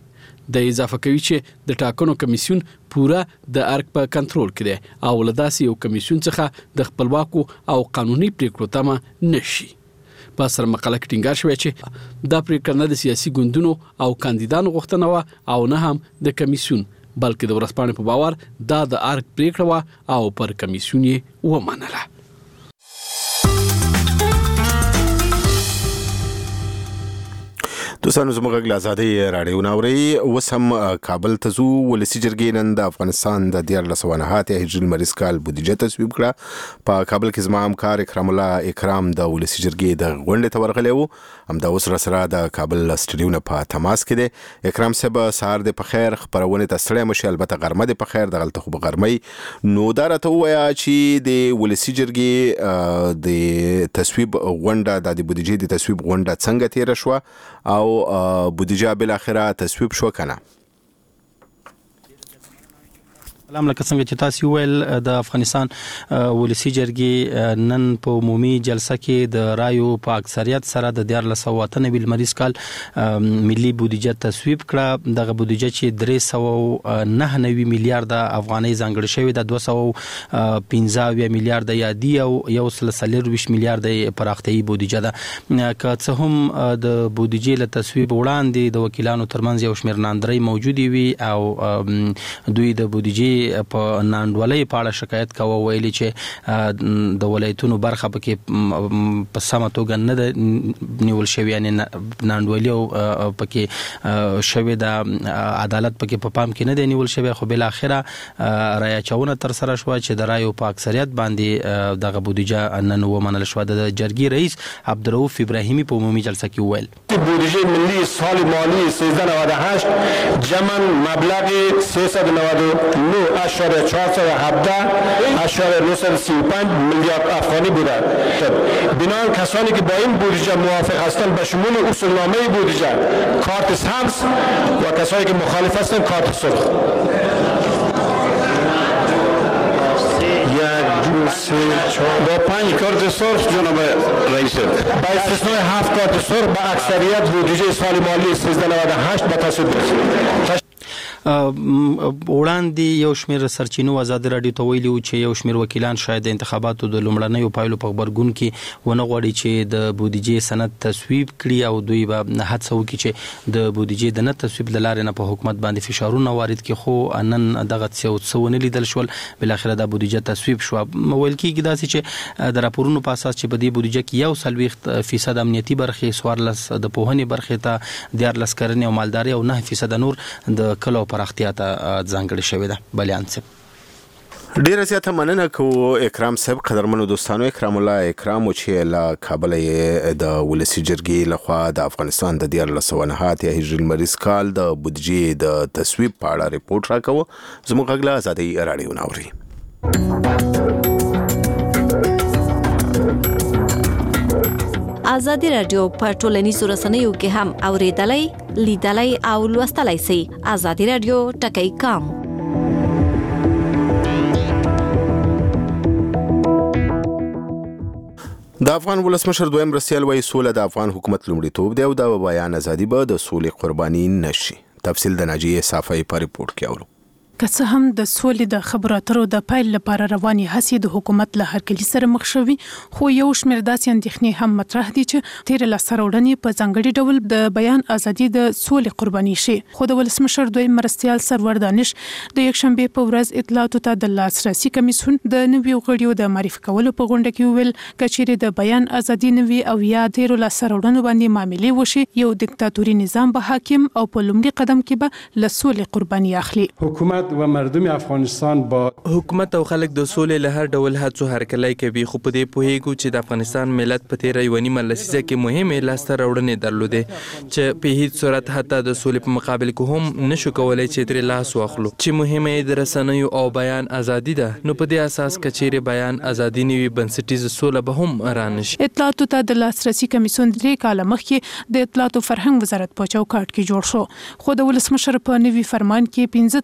د اضافه کوي چې د ټاکنو کمیسیون پوره د ارګ په کنټرول کې دی او لداسې یو کمیسیون څخه د خپلواکو او قانوني پریکړو تمه نشي. په سر مقاله کې ټینګار شوی چې دا پریکړه نه د سیاسي ګوندونو او کاندیدانو غوښتنه وه او نه هم د کمیسیون، بلکې د ورځپاڼې په باور دا د ارګ پریکړه وه او پر کمیسیون یې ومنله. دوستانو زموږ غږ له ازادۍ راډیو ناوري اوس هم کابل ته ځو. ولسي جرګې نن د افغانستان د دیارلس سوه نهه اتیا هجري لمریز کال بودیجه تصویب کړه. په کابل کې زما همکار اکرام الله اکرام د ولسي جرګې د غونډې ته ورغلی و. همدا اوس راسره د کابل سټډیو نه په تماس کې دی. اکرام صاحب سهار دې په خیر، خپرونې ته ستړی مشي، البته غرمه دې په خیر، دغلته خو به غرمۍ. نو دا راته ووایه چې د ولسي جرګې د تصویب غونډه د بودیجې د تصویب غونډه څنګه تیره شوه او بودیجه بل اخره تصویب شو کنه؟ سلام، لکه څنګه چې تاسو ویل د افغانستان ولسی جرګې نن په عمومي جلسه کې د رایو په اکثریت سره د دیارلس سوه اته نوي لمریز کال ملي بودیجه تصویب کړه. دغه بودیجه چې درې سوه نهه نوي میلیارډ افغانۍ ځانګړې شوې ده، دوه سوه پنځه اویا میلیارډ یادي او یو سل څلرویشت میلیارډ پراختیایي بودیجه ده. که څه هم د بودیجې له تصویب وړاندې د وکیلانو ترمنځ یو شمېر ناندرۍ موجودې وي او دوی د بودیجې په ناانډولۍ په اړه شکایت کوه، ویلي چې د ولایتونو برخه پکې په سمه توګه نه ده نیول شوې، یعنې ناانډولي او پکې شوې ده، عدالت پکې په پام کې نه دی نیول شوی. خو بالاخره رایه اچونه ترسره شوه چې د رایو په اکثریت باندې دغه بودیجه نن ومنل شوه. د جرګې رئیس عبدالرؤف ابراهیمي په عمومي جلسه کې وویل بودجه ملی سال مالی سیزده نود و هشت جمع مبلغ سیصد و نود و نه اشاره چهارصد و هفده اشاره نهصد و سی و پنج میلیارد افغانی بوده. بنابراین کسانی که با این بودجه موافق هستند به شمول اصولنامه بودجه کارت سبز و کسانی که مخالف هستند کارت سرخ. با پنج کارت سرخ جناب رئیس، با استثنای هفت کارت سرخ به اکثریت بودجه سال مالی سیزده نود و هشت به تصویب رسید. وړاندې یو شمېر سرچینو ازادي راډیو ته ویلي و چې یو شمېر وکیلان شاید د انتخاباتو د لومړنیو پایلو په غبرګون کې ونه غواړي چې د بودیجې سند تصویب کړي او دوی به هڅه وکړي چې د بودیجې د نه تصویب له لارې نه په حکومت باندې فشارونه وارد کړي. خو نن دغه څه ونه لیدل شول، بالاخره د بودیجه تصویب شوه. ویل کېږي داسې چې د راپورونو په اساس چې په دې بودیجه کې یو څلوېښت فیصد امنیتي برخې، څوارلس د پوهنې برخې ته، دیارلس کرنې او مالدارۍ او نه فیصد نور د کلو پراختیا ته ځانګړې شوې ده. بلیان صاحب ډیره زیاته مننه کوو اکرام صاحب. قدرمنو دوستانو، اکرام الله اکرام چې له کابل د ولسی جرګې لخوا د افغانستان د دیارلس سوه نهه اتیا هجري لمریز کال د بودیجې د تصویب په اړه ریپورت راکوه. زموږ غږ له ازادۍ راډیو ناوري. ازادي رادیو په ټولنیزو رسنیو کې هم اوریدلای، لیدلای او لوستلای شئ. ازادي رادیو ټکی کام. د افغان ولسمشر دویم مرستیال وایي سوله د افغان حکومت لومړیتوب دی او د بیان ازادي به د سولې قرباني نشي. تفصیل د ناجیه صافی په ریپورت کې اورو. که څه هم د سولې د خبرو اترو د پیل لپاره رواني هڅې د حکومت له هرکلي سره مخ شوي، خو یو شمېر داسې اندېښنې هم مطرح دي چې تېره لاسته راوړنې په ځانګړي ډول د بیان ازادي د سولې قرباني شي. خو د ولسمشر دویم مرستیال سرور دانش د یکشنبې په ورځ اطلاعاتو ته د لاسرسي کمیسیون د نویو غړیو د معرفي کولو په غونډه کې وویل که چیرې د بیان ازادي نه وي او یا تېرو لاسته راوړنو باندې معاملې وشي، یو دیکتاتوري نظام به حاکم او په لومړي قدم کې به له سولې قرباني اخلي. حکومت و مردم افغانستان با حکومت او خلک د سولې له هر ډول هڅو هرکلی کوي، خو په دې پوهیږو چې د افغانستان ملت په تیره یوه نیمه لسیزه کې مهمې لاسته راوړنې درلودې چې په هیڅ صورت حتی د سولې په مقابل کې هم نشو کولی چې ترې لاس واخلو. چې مهمه یې د رسنیو او بیان ازادي ده، نو په دې اساس که چیرې بیان ازادي نه وي، بنسټیزه سوله به هم رانشي. اطلاعاتو ته د لاسرسي کمیسیون درې کاله مخکې د اطلاعاتو فرهنګ وزارت په چوکاټ کې جوړ شو، خو د ولسمشر په نوي فرمان کې پنځه تنه نور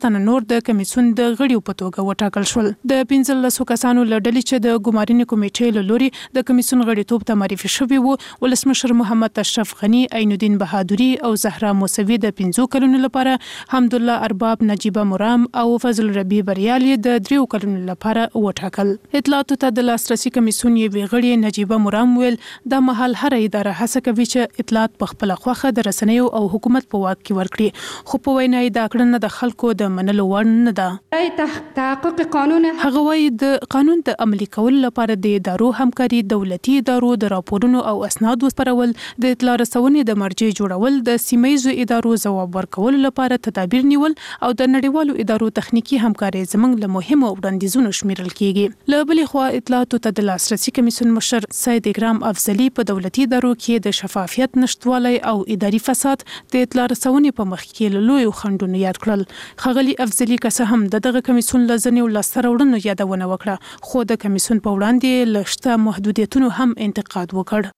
د کمیسون د غړیو په توګه وټاکل شول. د پنځلسو کسانو له ډلې چې د ګمارنې کمیټې له لوري د کمیسون غړیتوب ته معرفي شوي وو، ولسمشر محمد اشرف غنی، عین الدین بهادری او زهرا موسوي د پنځو کلونو لپاره، حمدالله ارباب، نجیبه مرام او فضل ربی بریالي د دریو کلونو لپاره وټاکل. اطلاعاتو ته د لاسرسي کمیسون یوې غړي نجیبه مرام ویل دا مهال هر اداره هڅه کوي چې اطلاعات په خپل خوخه د رسنیو او حکومت په واک کې ورکړي، خو په وینا یې دا کړنه د خلکو د منلو وړ نه ده. تحقق قانون هغه وایي د قانون د عملي کولو لپاره د ادارو همکاري، دولتي ادارو د راپورونو او اسنادو خپرول، د اطلاع رسونې د مرجع جوړول، د سیمه‌ییزو ادارو ځواب ورکولو لپاره تدابیر نیول او د نړیوالو ادارو تخنیکی همکاري زموږ له مهمو وړاندیزونو شمیرل کیږي. له بلې خوا اطلاعاتو ته د لاسرسي کمیسون مشر سید اکرام افضلي په دولتي ادارو کې د شفافیت نشټوالی او اداري فساد د اطلاع رسونې په مخ کې له لویو خنډونو یاد کړل. ښاغلي افضلي که څه هم د دغه کمیسون له ځینو لاسته راوړنو یادونه وکړه، خو د کمیسون په وړاندې له شته محدودیتونو هم انتقاد وکړ.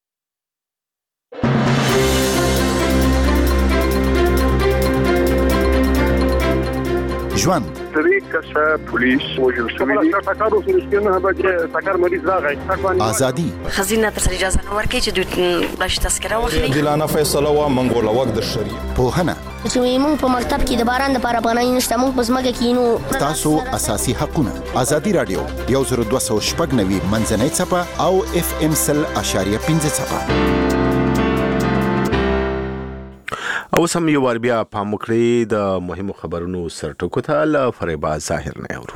ژوند درې کسه پولیس وژل شوي دي. ټکر وشو چې نه به ټکر مریض راغی. ازادي خزینه تر اجازه نه ورکړي چې دوی باش تذکره واخلي. عادلانه فیصله وا منګول وخت د شری پوهنه چې موږ په مکتب کې د باران د لپاره بنای نشته، موږ په ځمکه کې نو تاسو اساسي حقونه. ازادي رادیو یو زر دوه سوه شپږ نوي منځنۍ چپه او اف ام سل اشاریه پنځه چپه. او سم یو ور بیا پام وکړئ د مهمو خبرونو سرټکو ته له فریبا ظاهر نه اورو.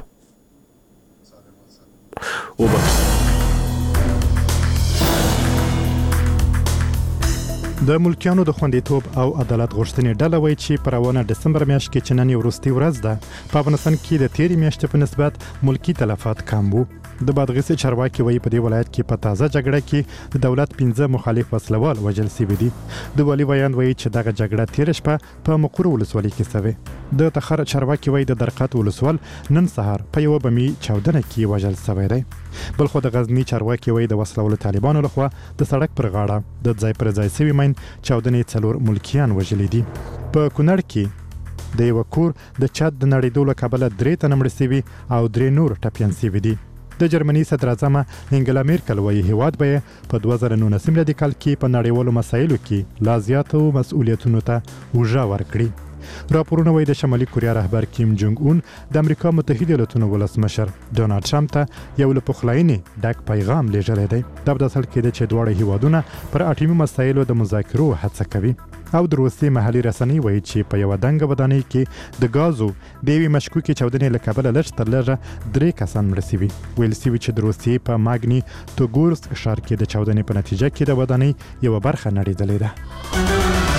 د ملکیانو د خوندیتوب او عدالت غوښتنې ډله وایي چې په روانه دسمبر میاشت کې چې نن یې وروستۍ ورځ ده، په افغانستان کې د تېرې میاشتې په نسبت ملکي تلفات کم وو. د بادغیس چارواکي وایي په دې ولایت کې په تازه جګړه کې د دولت پنځه مخالف وسلوال وژل شوي دي. د والي ویان وایي چې دغه جګړه تېره شپه په مقر ولسوالۍ کې شوې. د تخار چارواکي وایي د درقات ولسوال نن سهار په یوه بمي چاودنه کې وژل شوی دی. بلخو د غزنی چارواکي وایي د وسلوالو طالبانو لخوا د سړک پر غاړه د ځای پر ځای شوي مین چاودنې څلور ملکیان وژلي دي. په کونړ کې د یوه کور د چت د نړېدو له کبله درې تنه مړه شوي او درې نور ټپیان شوي دي. د جرمني صدر اعظم انګلا میرکل وایي هیواد به په دوه زره نولسم میلادي کال کې په نړیوالو مسایلو کې لا زیاتو مسؤلیتونو ته اوږه ورکړي. راپورونه وایي د شمالي کوریا رهبر کیم جونګ اون د امریکا متحده ایالاتونو ولسمشر ډونالډ ټرمپ ته یو له پخلاینې ډک پیغام لیږلی دی. دا په داسې حال کې ده چې دواړه هیوادونه پر اټومي مسایلو د مذاکرو هڅه کوي. او د روسیې محلي رسنۍ وایي چې په یوه دنګه ودانۍ کې د ګازو د یوې مشکوکې چاودنې له کبله لږ تر لږه درې کسان مړه شوي. ویل شوي چې د روسیې په ماګني توګورسک ښار کې د چاودنې په نتیجه کې د ودانۍ یوه برخه نړېدلې ده.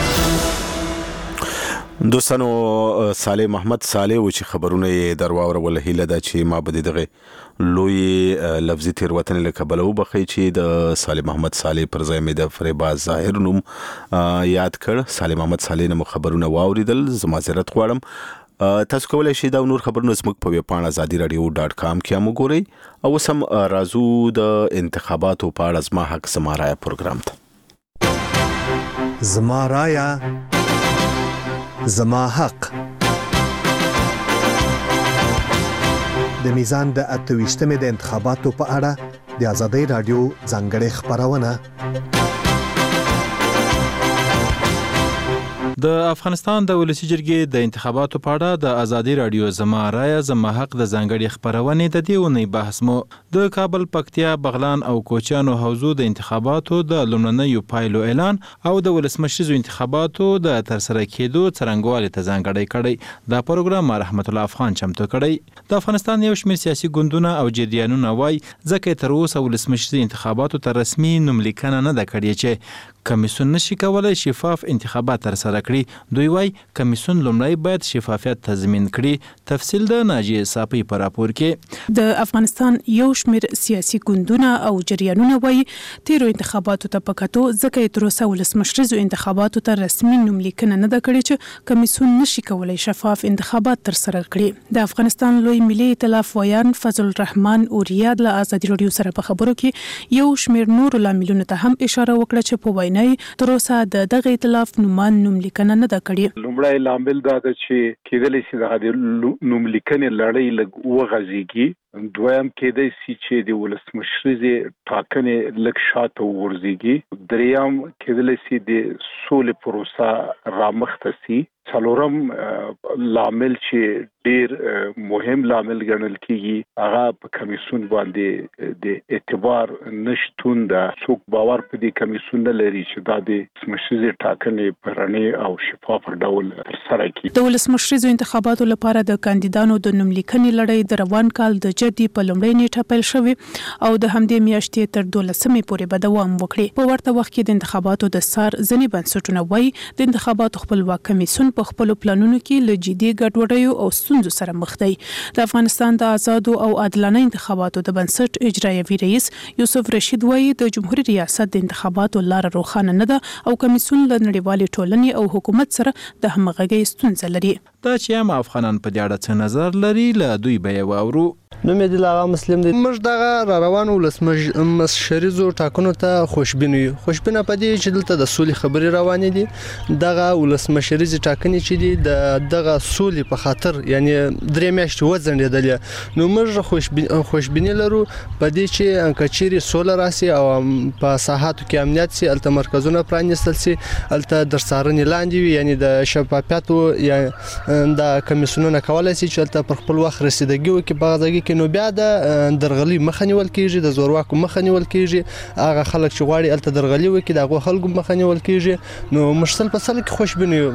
دوستانو صالح محمد صالح و چې خبرونه یې درواورول هیله ده چې ما به دغه لوی لفظي تیروتنې له کبله وبخئ چې د صالح محمد صالح پر ځای مې د فریبا ظاهر نوم یاد کړ. صالح محمد صالح نه مو خبرونه واوریدل، زه معذرت غواړم. تاسو کولی شئ دا نور خبرونه زموږ په ویب پاڼه ازادي رادیو ډاټ کام کې هم وګورئ. او اوس هم راځو د انتخاباتو په اړه زما حق زما رایه پروګرام ته. زما رایه زما حق د میزان د اتويشتمې د انتخاباتو په اړه د ازادي رادیو ځانګړې خبرونه. د افغانستان د ولسی جرګې د انتخاباتو په اړه د ازادي رادیو زما رایه زما حق د ځانګړي خبرونه د دې ونې بحث مو د کابل، پکتیا، بغلان او کوچیانو حوزو د انتخاباتو د لومړنیو پایلو اعلان او د ولسمشریزو انتخاباتو د ترسره کېدو څرنګوالي ته ځانګړی کړی. دا پروګرام رحمت الله افغان چمتو کړی. د افغانستان یو شمېر سیاسي ګوندونه او جریانونه وایي ځکه تر اوسه ولسمشریزو انتخاباتو ته رسمي نوملیکنه نه ده کړې چې کمیسون نشي کولای شفاف انتخابات ترسره کړي. دوی وايي کمیسون لومړی باید شفافیت تضمین کړي. تفصیل د ناجیه صافی په راپور کې. د افغانستان یو شمېر سیاسي ګوندونه او جریانونه وايي تیرو انتخاباتو ته پکاتو ځکه تر اوسه ولسمشریزو انتخاباتو ته رسمي نوملیکنه نه ده کړې چې کمیسون نشي کولای شفاف انتخابات ترسره کړي. د افغانستان لوی ملي ائتلاف ویان فضل الرحمن اوریا د ازادي رادیو سره په خبرو کې یو شمېر نور لاملونو ته هم اشاره وکړه چې په وینا تر اوسه د دغه ائتلاف نومان نوملیکنه لیکنه نه ده کړې. لومړی لامل دا ده چې کېدلی شي د نوملیکنې لړۍ لږ وغځېږي. دویم کېدای شي چې د ولسمشریزې ټاکنې لږ شاته وغورځېږي. دریم کېدلی شي د سولې پروسه رامخته شي. څلورم لامل چې ډیر مهم لامل ګڼل کیږي هغه په کمیسیون باندې د اعتبار نشټون ده. څوک باور په دې کمیسیون نه لري چې دا د ولسمشریزې ټاکنې په رڼې او شفاف ډول ترسره کړي. د ولسمشریزو انتخاباتو لپاره د کاندیدانو د نوملیکنې لړۍ د روان کال د جدي په لومړۍ نیټه پیل شوې او د همدې میاشتې تر دولسمې پورې به دوام وکړي. په ورته وخت کې د انتخاباتو د سار ځینې بنسټونه وایي د انتخاباتو خپلواک کمیسیون په خپل پلانونو کې له جدي ګډوډیو او ستونزو سره مخ دی. د افغانستان د آزادو او عادلانه انتخاباتو د بنسټ اجرایوي رئیس یوسف رشید وایي د جمهوریت ریاست د انتخاباتو لار روښانه نه ده او کمیسیون له نړیوالې ټولنې او حکومت سره د همغږۍ ستونزه لري. دا چې هم افغانان په دې اړه څه نظر لري له دوی به یې واورو. نوم یې دلغه مسلم دی. موږ دغه را روانو ولسمشریزو ټاکنو ته خوشبین یو. خوشبینه پدې چې دلته د سولې خبرې روانې دي. دغه ولسمشریزې ټاکنې چې دي د دغه سولې په خاطر یعنی درې میاشتې وځنډېدلې. نو موږ خوشبین خوشبینی لرو پدې چې کچيري سوله راسي او په ساحاتو کې امنیت سي، الته مرکزونه پرانیستل سي، الته درسارنې لاندې وي، یعنی د شفافیت یا د کمیسیونونو کولای سي چې الته پر خپل وخت رسیدګي وکړي. په غږی کې نو بیا د درغلي مخه نیول کیږي، د زورواکو مخه نیول کیږي. هغه خلک چې غواړي الته درغلي وکړي دغه خلکو مخه نیول کیږي. نو مشتل په سل کې خوشبین یو.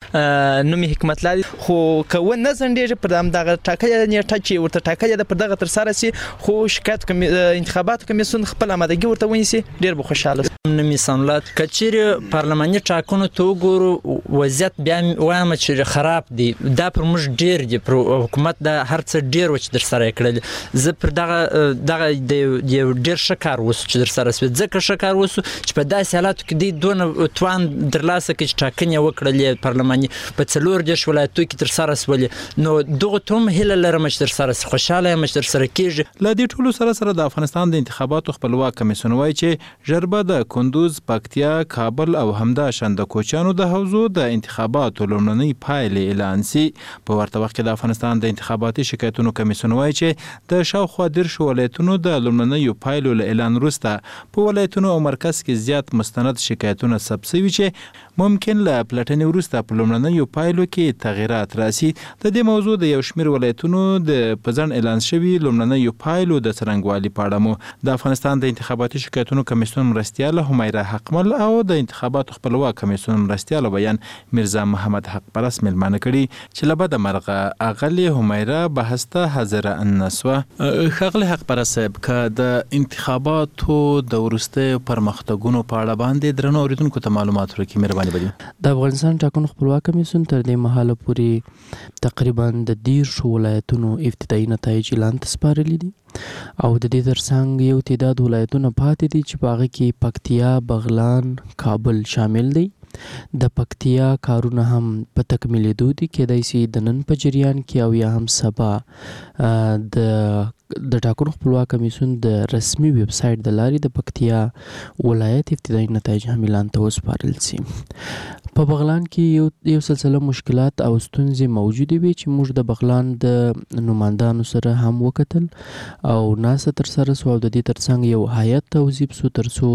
نو می حکمت لري خو کو نه زندېږي پر دغه ټاکلې نیټه چې ورته ټاکلې د پر دغه تر سره سي خو شکایت کوم انتخابات کمیسیون خپل آمادګي ورته ونیسي ډیر به خوشاله. نمی سملات کچيري پارلماني ټاکنو ته وګورو وضعیت بیا وایم چې خراب دي. دا پر موږ ډیر دي پر حکومت د هر څه ډیر وچ در سره کړل. زه پر دغه دغه د ډیر شکار وس چې در سره سوي ځکه شکار وس چې په داسې حالاتو کې دی دونه توان درلاسه کې چې ټاکنې وکړلې پارلماني په څلور دیش ولایتو کې تر سره سولې. نو دغه توم هله لرم چې در سره خوشاله یم چې در سره کېږي. ل دې ټولو سره سره د افغانستان د انتخاباتو خپلواک کمیسیون وایي چې ژربه د کندوز، پکتیا، کابل او همدا شند کوچانو د حوزو د انتخاباتو لومړنۍ پایلې اعلان سي. په ورته وخت کې د افغانستان د انتخاباتي شکایتونو کمیسیون وایي چې د شاوخوا دیرش ولایتونو د لومړنیو پایلو له اعلان وروسته په ولایتونو او مرکز کې زیات مستند شکایتونه ثبت شوي چې ممکن له پلټنې وروسته په لومړنیو پایلو کې تغیرات راسي. د دې موضوع د یو شمېر ولایتونو د پزن اعلان شوي لومړنیو پایلو د څرنګوالي په اړه مو د افغانستان د انتخاباتي شکایتونو کمیسیون مرستیال حمیره حقمل او د انتخاباتو خپلواک کمیسیون مرستیال بیان میرزا محمد حق پرست ملمانه کړي چې له بده مرغه اغلی حمیره بحث ته حاضر النسوه. خغلی حق پرست صاحب که د انتخاباتو د وروستیو پرمختګونو په اړه باندې درنو اوریدونکو ته معلومات ورکړي مهرباني وکړئ. د افغانستان ټاکنو خپلواک کمیسیون تر دې مهاله پورې تقریبا د دیرش ولایتونو ابتدایي نتایج اعلان ته سپارلي دي او د دې ترڅنګ یو تعداد ولایتونه پاتې دي چې په هغه کې پکتیا، بغلان، کابل شامل دي. د پکتیا کارونه هم په تکمیلېدو دي، کېدای شي د نن په جریان کې او یا هم سبا د د ټاکنو خپلواک کمیسیون د رسمي ویب سایټ د لارې د پکتیا ولایت ابتدایي نتایج هم اعلان ته وسپارل شي. په بغلان کې یو یو سلسله مشکلات او ستونزې موجودې وي چې موږ د بغلان د نمائندانو سره هم وکتل او ناسه تر سره سو او د دې ترڅنګ یو هیئت توظیف سو تر څو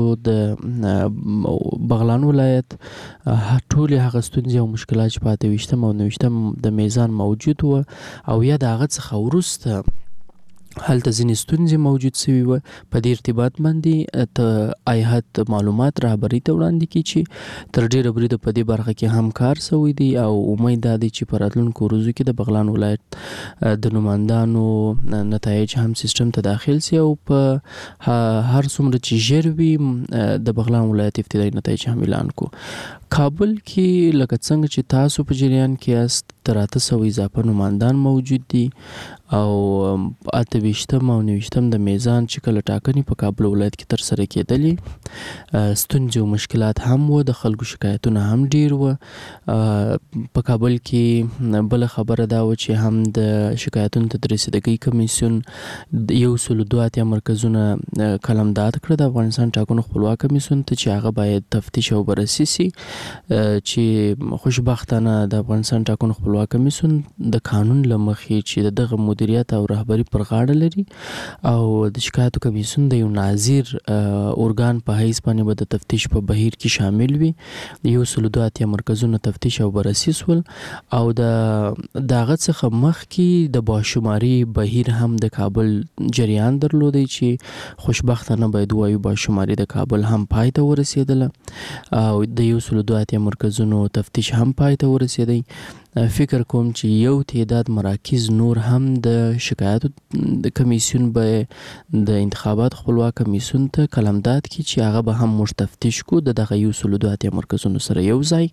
د بغلان ولایت ټولې هغه ستونزې او مشکلات چې په اته ویشتم او نوي ویشتم د میزان موجود و او یا د هغه څخه وروسته هلته ځینې ستونزې موجود سوي وه. په دې ارتباط باندې ته ایهات معلومات رهبرۍ ته وړاندې کړي چې تر ډېره بریده په دې برخه کې هم کار سوی دی او امید دا دی چې په راتلونکو ورځو کې د بغلان ولایت د نمائندانو نتایج هم سیستم ته داخل سي او په هر څومره چې ژر وي د بغلان ولایت ابتدایي نتایج هم اعلان کو. کابل کې لکه څنګه چې تاسو په جریان کې یاست تر اته سوه اضافه نمائندان موجود دي او اته ویشتم او نهه ویشتم د میزان چې کله ټاکنې په کابل ولایت کې ترسره کېدلې ستونزې او مشکلات هم وو، د خلکو شکایتونه هم ډیر وو. په کابل کې بله خبره دا وه چې هم د شکایتونو ته د رسیدګۍ کمیسیون یو سلو دوه اتیا مرکزونه قلمداد کړه د افغانستان ټاکنو خپلواک کمیسیون ته چې هغه باید تفتیش او بررسي سي چې خوشبختانه د افغانستان ټاکنو خپلواک کمیسیون د قانون لمخې چې دغه مدیریت او رهبری پر غاړه لري او د شکایتو کمیسیون د یو ناظر اورګان په حیث باندې به د تفتیش په بهیر کې شامل وي. یو سل دوه اتیا مرکزونه تفتیش او بررسي سول او د دغه څخه مخکې د باشماري بهیر هم د کابل جریان درلودی چې خوشبختانه باید وایو باشماري د کابل هم پای ته ورسېدله او د یو سل دوه اتیا مرکزونو تفتیش هم پای ته ورسېدی. فکر کوم چې یو تعداد مراکز نور هم د شکایتو د کمیسیون به د انتخابات خپلواک کمیسیون ته قلمداد کی چې هغه به هم موږ تفتیش کو د دغه یو سل دوه اتیا مرکزونو سره یو ځای.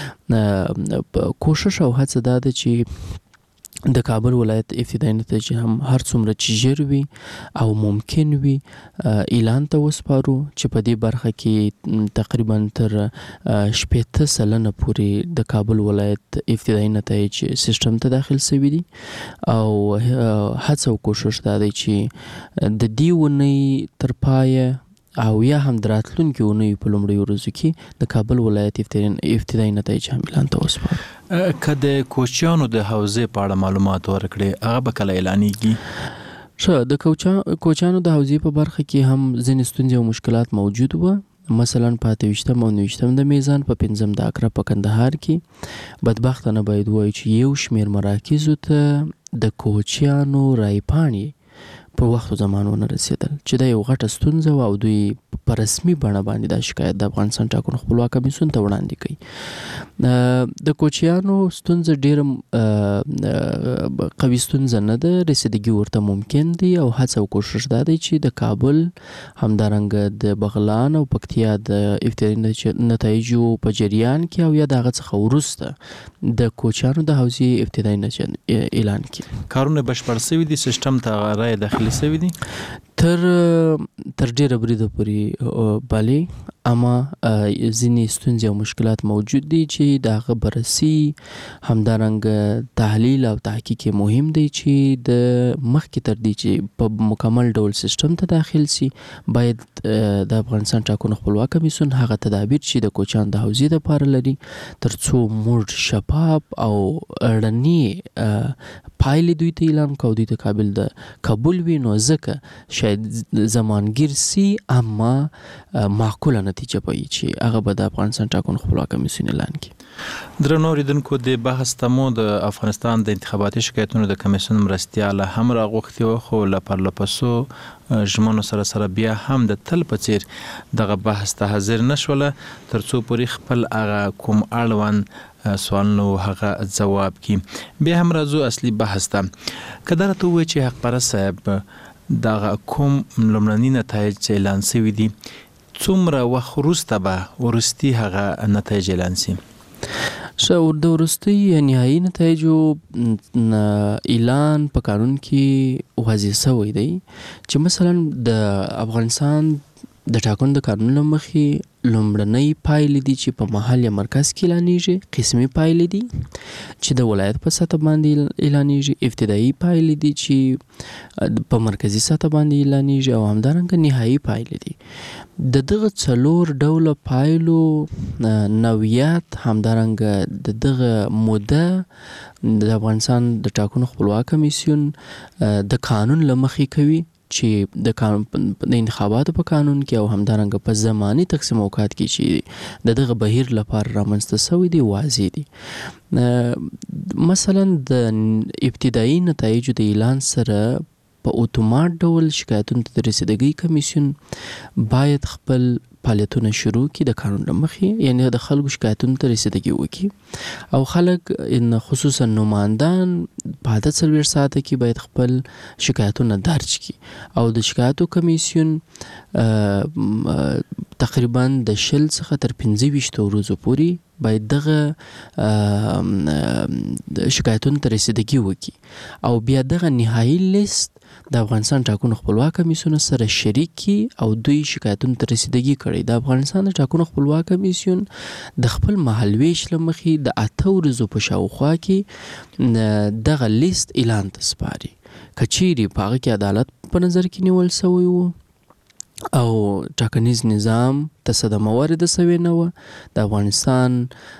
کوشش او هڅه دا ده چې د کابل ولایت ابتدایي نتیجې هم هر څومره چې ژر وي او ممکن وي اعلان ته وسپارو چې په دې برخه کې تقریبا تر شپېته سلنه پورې د کابل ولایت ابتدایي نتایج سیستم ته داخل شوي دي او هڅه او کوشش دا دی چې د دې ونې تر پایه او یا هم دراتلونکي ونې په لومړیو ورځو کې د کابل ولایت ابتدایي نتایج هم اعلان ته وسپارو. که د کوچیانو د حوزې په اړه معلومات ورکړي هغه به کله اعلانېږي؟ ښه، د کوچیانو د حوزې په برخه کې هم ځینې ستونزې او مشکلات موجود وه. مثلا په اته ویشتم او نهه ویشتم د میزان، په پنځم د اکره په کندهار کې بدبختانه باید وایو چې یو شمېر مراکزو ته د کوچیانو رایپاڼې په وخت او زمان ونه رسېدل چې دا یو غټه ستونزه وه او دوی په رسمي بڼه باندې دا شکایت د افغانستان ټاکنو خپلواک کمیسیون ته وړاندې کوي. د کوچیانو ستونزه ډېره قوي ستونزه نه ده، رسیدګي ورته ممکن دی او هڅه او کوشش دا دی چې د کابل همدارنګه د بغلان او پکتیا د ابتدایي نتایجو په جریان کې او یا د هغه څخه وروسته د کوچیانو د حوزې ابتدایي نتایج اعلان کړي. کارونه بشپړ شوي دي، سیستم ته رای داخلي شوي دي تر تر ډیره بریده پورې بالي، اما ځینې ستونزې او مشکلات موجود دي چې د هغه بررسي همدارنګه تحلیل او تحقیق مهم دی چې د مخکې تر دې چې په مکمل ډول سیستم ته داخل سي باید د افغانستان ټاکنو خپلواک کمیسیون هغه تدابیر چې د کوچیانو د حوزې دپاره لري تر څو موږ شفاف او رڼې پایلې دوی ته اعلان کړو، دوی ته قابل د قبول وي، نو ځکه شاید زمانګیر سي اما معقوله نتیجه به وي چې هغه به د افغانستان ټاکنو خپلواک کمیسیون اعلان کړي. درنو اوریدونکو، د بحث تمو د افغانستان د انتخاباتي شکایتونو د کمیسیون مرستیاله هم راغوښتي وه، خو له پرلپسو ژمنو سره سره بیا هم د تل په څیر دغه بحث ته حاضر نه شوله تر څو پورې خپل هغه کوم اړوند سوالونو هغه جواب کړي. بیا هم راځو اصلي بحث ته. که دا راته ووایي چې حقپرست صاحب دغه کوم لومړني نتایج چې اعلان شوي دي څومره وخت وروسته به وروستي هغه نتایج اعلان شي؟ ښه، د وروستي نهایي نتایجو اعلان په قانون کې واضح شوی دی چې مثلا د افغانستان د ټاکنو د قانون له مخې لومړنۍ پایلې دي چې په محل یا مرکز کې اعلانېږي، قسمي پایلې دي چې د ولایت په سطح باندې اعلانېږي، ابتدایي پایلې دي چې په مرکزي سطح باندې اعلانېږي او همدارنګه نهایي پایلې دي. د دغه څلور ډوله پایلو نوعیت همدارنګه د دغه موده د افغانستان د ټاکنو خپلواک کمیسیون د قانون له مخې کوي چې د د انتخاباتو په قانون کې او همدارنګه په زماني تقسیم اوقات کې چې د دغه بهیر لپاره رامنځته شوي دي واضح دي. مثلا د ابتدایي نتایجو د اعلان سره په اتومات ډول شکایتونو ته د رسیدګۍ کمیسیون باید خپل فعالیتونه شروع کړي د قانون له مخې، یعنی د خلکو شکایتونو ته رسیدګي وکړي او خلک ان خصوصا نمایندان په اته څلوېښت ساعته کې باید خپل شکایتونه درج کړي او د شکایتو کمیسیون تقریبا د شل څخه تر پنځه ویشتو ورځو پورې باید دغه شکایتونو ته رسیدګي وکړي او بیا دغه نهایي لیست د افغانستان ټاکنو خپلواک کمیسیون سره شریک کړي او دوی شکایتونو ته رسیدګي کړي. د افغانستان د ټاکنو خپلواک کمیسیون د خپل مهالویش له مخې د اته ورځو په شاوخوا کې دغه لیست اعلان ته سپاري. که چیرې په هغه کې عدالت په نظر کې نیول شوی و او ټاکنیز نظام ته صدمه وارده سوې نه وه. د افغانستان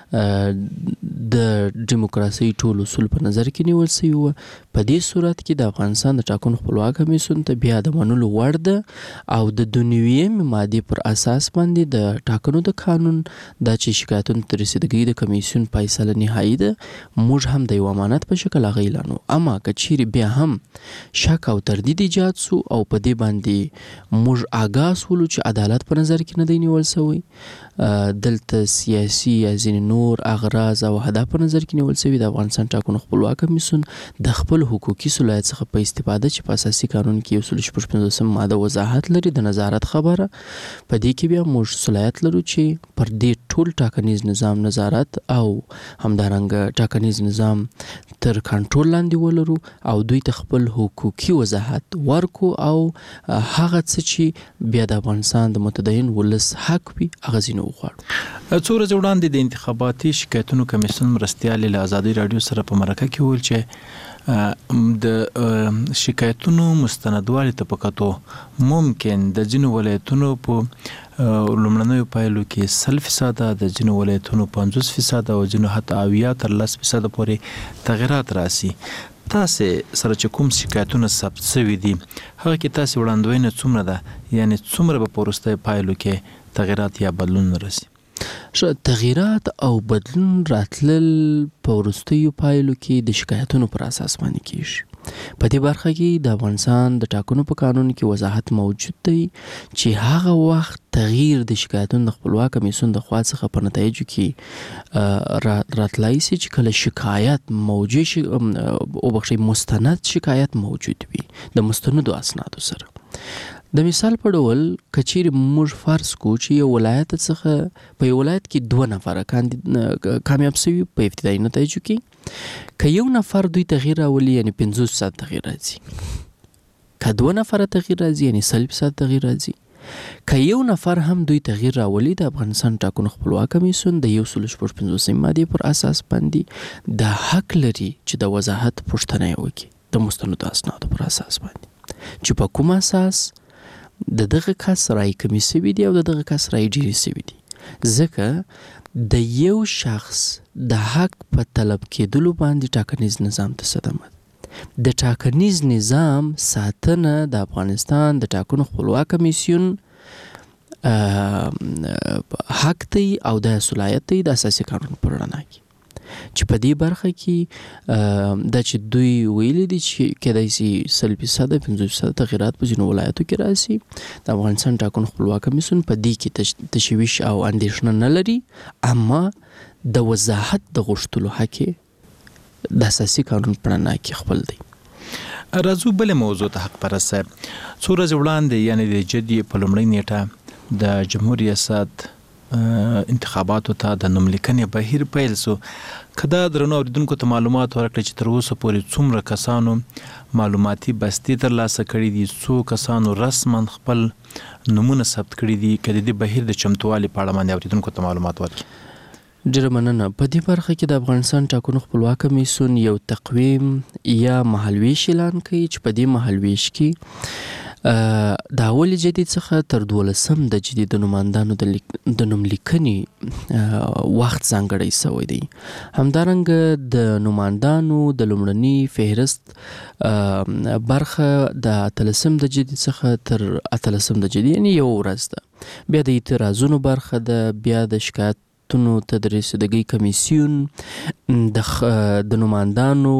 د ډیموکراسۍ ټول اصول په نظر کې نیول سوي وه. په دې صورت کې د افغانستان د ټاکنو خپلواک کمیسیون ته بیا د منلو وړ ده او د دوه نوېمې مادې پر اساس باندې د ټاکنو د قانون دا چې شکایتونو ته رسیدګۍ د کمیسیون فیصله نهایي ده، موږ هم د یو امانت په شکل هغه اعلانو. اما که چیرې بیا هم شک او تردید ایجاد سو او په دې باندې موږ آګاه سولو چې عدالت په نظر کې نه دی نیول سوی، دلته سیاسي یا ځینې نور اغراض او اهداف په نظر کې نیول سوي، د افغانستان ټاکنو خپلواک کمیسیون د خپل حقوقي صلاحیت څخه په استفاده چې په اساسي قانون کې یو سل شپږ پنځوسم ماده وضاحت لري د نظارت خبره، په دې کې بیا موږ صلاحیت لرو چې پر دې ټول ټاکنیز نظام نظارت او همدارنګه ټاکنیز نظام تر کنټرول لاندې ولرو او دوی ته خپل حقوقي وضاحت ورکو او هغه څه چې بیا د افغانستان د متدین ولس حق وي هغه ځینې وغواړو. څو ورځې وړاندې د انتخاباتي شکایتونو کمیسیون مرستیال له ازادي رادیو سره په مرکه کې ویل چې د شکایتونو مستندوالي ته په کتو ممکن د ځینو ولایتونو په لومړنیو پایلو کې سل فیصده، د ځینو ولایتونو پنځوس فیصده او ځینو حتی اویا تر لس فیصده پورې تغیرات راسي. تاسې سره چې کوم شکایتونه ثبت شوي دي هغه کې تاسې وړاندوینه څومره ده، یعنی څومره به په وروستیو پایلو کې تغیرات یا بدلون راسي؟ تغیرات او بدلون راتلل په وروستیو پایلو کې د شکایتونو پر اساس باندې کیږي. په دې برخه کې د افغانستان د ټاکنو په قانون کې وضاحت موجود دی چې هغه وخت تغییر د شکایتونو د خپلواک کمیسیون د خوا څخه په نتایجو کې راتلای شي چې کله شکایت موجود شي او بخښئ مستند شکایت موجود وي د مستندو اسنادو سره. د مثال په ډول کچیر موږ فرض کو چې یو ولایت څخه په یو ولایت کې دوه نفره کامیاب شوي په ابتدایي نتایجو کې، که یو نفر دوی تغییر راولي یعنی پنځوس فیصد تغییر راځي، که دوه نفره تغییر راځي یعنی سل فیصد تغییر راځي، که یو نفر هم دوی تغییر راولي د افغانستان ټاکنو خپلواک کمیسیون د یو سل شپږ پنځوسمې مادې پر اساس باندې د حق لري چې د وضاحت پوښتنه یې وکړي د مستندو اسنادو پر اساس باندې چې په کوم اساس د دغه کس رای کمی سوي دي او د دغه کس رای ډیرې سوي دي. ځکه د یو شخص د حق په طلب کېدلو باندې ټاکنیز نظام ته صدمه ده. د ټاکنیز نظام ساتنه د افغانستان د ټاکنو خپلواک کمیسیون حق دی او د صلاحیت دی د اساسي قانون پر رڼا کې چې په دې برخه کې دا چې دوی ویلي دي چې کېدای شي سل فیصده پنځوس فیصده تغیرات په ځینو ولایتو کې راسي. د افغانستان ټاکنو خپلواک کمیسیون په دې کې تشویش او اندېښنه نه لري، اما د وضاحت د غوښتلو حق د اساسي قانون په رڼا کې خپل دی. راځو بلې موضوع ته حق پرست صاحب. څو ورځې وړاندې یعنې د جدي په لومړۍ نیټه د جمهور ریاست انتخاباتو ته د نوملیکنې بهیر پیل سو. که دا درنو اوریدونکو ته معلومات ورکړي چې تر اوسه پورې څومره کسانو معلوماتي بستې ترلاسه کړي دي، څو کسانو رسما خپل نومونه ثبت کړي دي، که د دې بهیر د چمتووالي په اړه باندې اوریدونکو ته معلومات ورکړي؟ ډېره مننه. په دې برخه کې د افغانستان ټاکنو خپلواک کمیسیون یو تقویم یا مهالویش اعلان کوي چې په دې مهالویش کې د اول جدید څخه تر دولسم د جدید د نوماندانو د نوملیکنې وخت ځانګړی شوی دی. همدارنګه د نوماندانو د لومړني فهرست برخه د اتلسم د جدید څخه تر اتلسم د جدید یعنی یو ورځ ده. بیا د اعتراضونو برخه ده، بیا د شکایت ته د رسیدګۍ کمیسیون د نوماندانو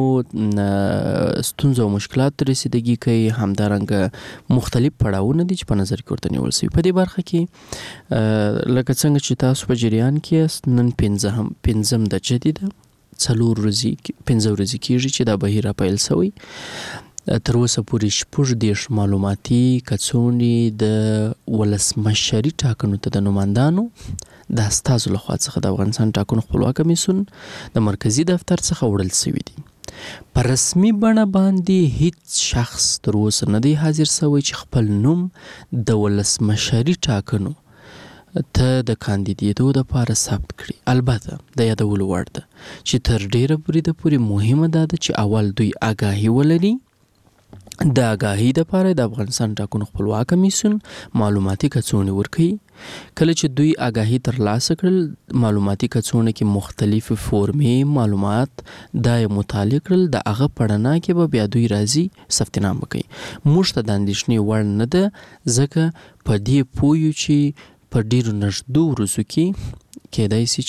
ستونزو او مشکلات ته رسیدګي کوي، همدارنګه مختلف پړاوونه دي چې په نظر کې ورته نیول شوي. په دې برخه کې لکه څنګه چې تاسو په جریان کې یاست، نن پنځم پنځم د جدي ده، څلور ورځې پنځه ورځې کېږي چې دا بهیر پیل شوی. تر اوسه پورې شپږ دېرش معلوماتي کڅوړې د ولسمشري ټاکنو ته د نوماندانو د استازو لخوا څخه د افغانستان ټاکنو خپلواک کمیسیون د مرکزي دفتر څخه وړل شوي دي. په رسمي بڼه باندې هیڅ شخص تر اوسه نه دی حاضر شوی چې خپل نوم د ولسمشري ټاکنو ته د کاندیدېدو دپاره ثبت کړي. البته د یادولو وړ ده چې تر ډیره بریده پورې مهمه دا ده چې اول دوی آګاهي ولري د آګاهي لپاره د افغانستان ټاکنو خپلواک کمیسیون معلوماتي کڅوړې ورکوي. کله چې دوی آګاهي ترلاسه کړل معلوماتي کڅوړه کې مختلفې فورمې معلومات دا یې مطالعه کړل د هغه پړنا کې به بیا دوی راځي ثبتنام وکړي. موږ ته د اندېښنې وړ نه ده ځکه په دې پوه یو چې په ډېرو نږدو ورځو کې کېدای شي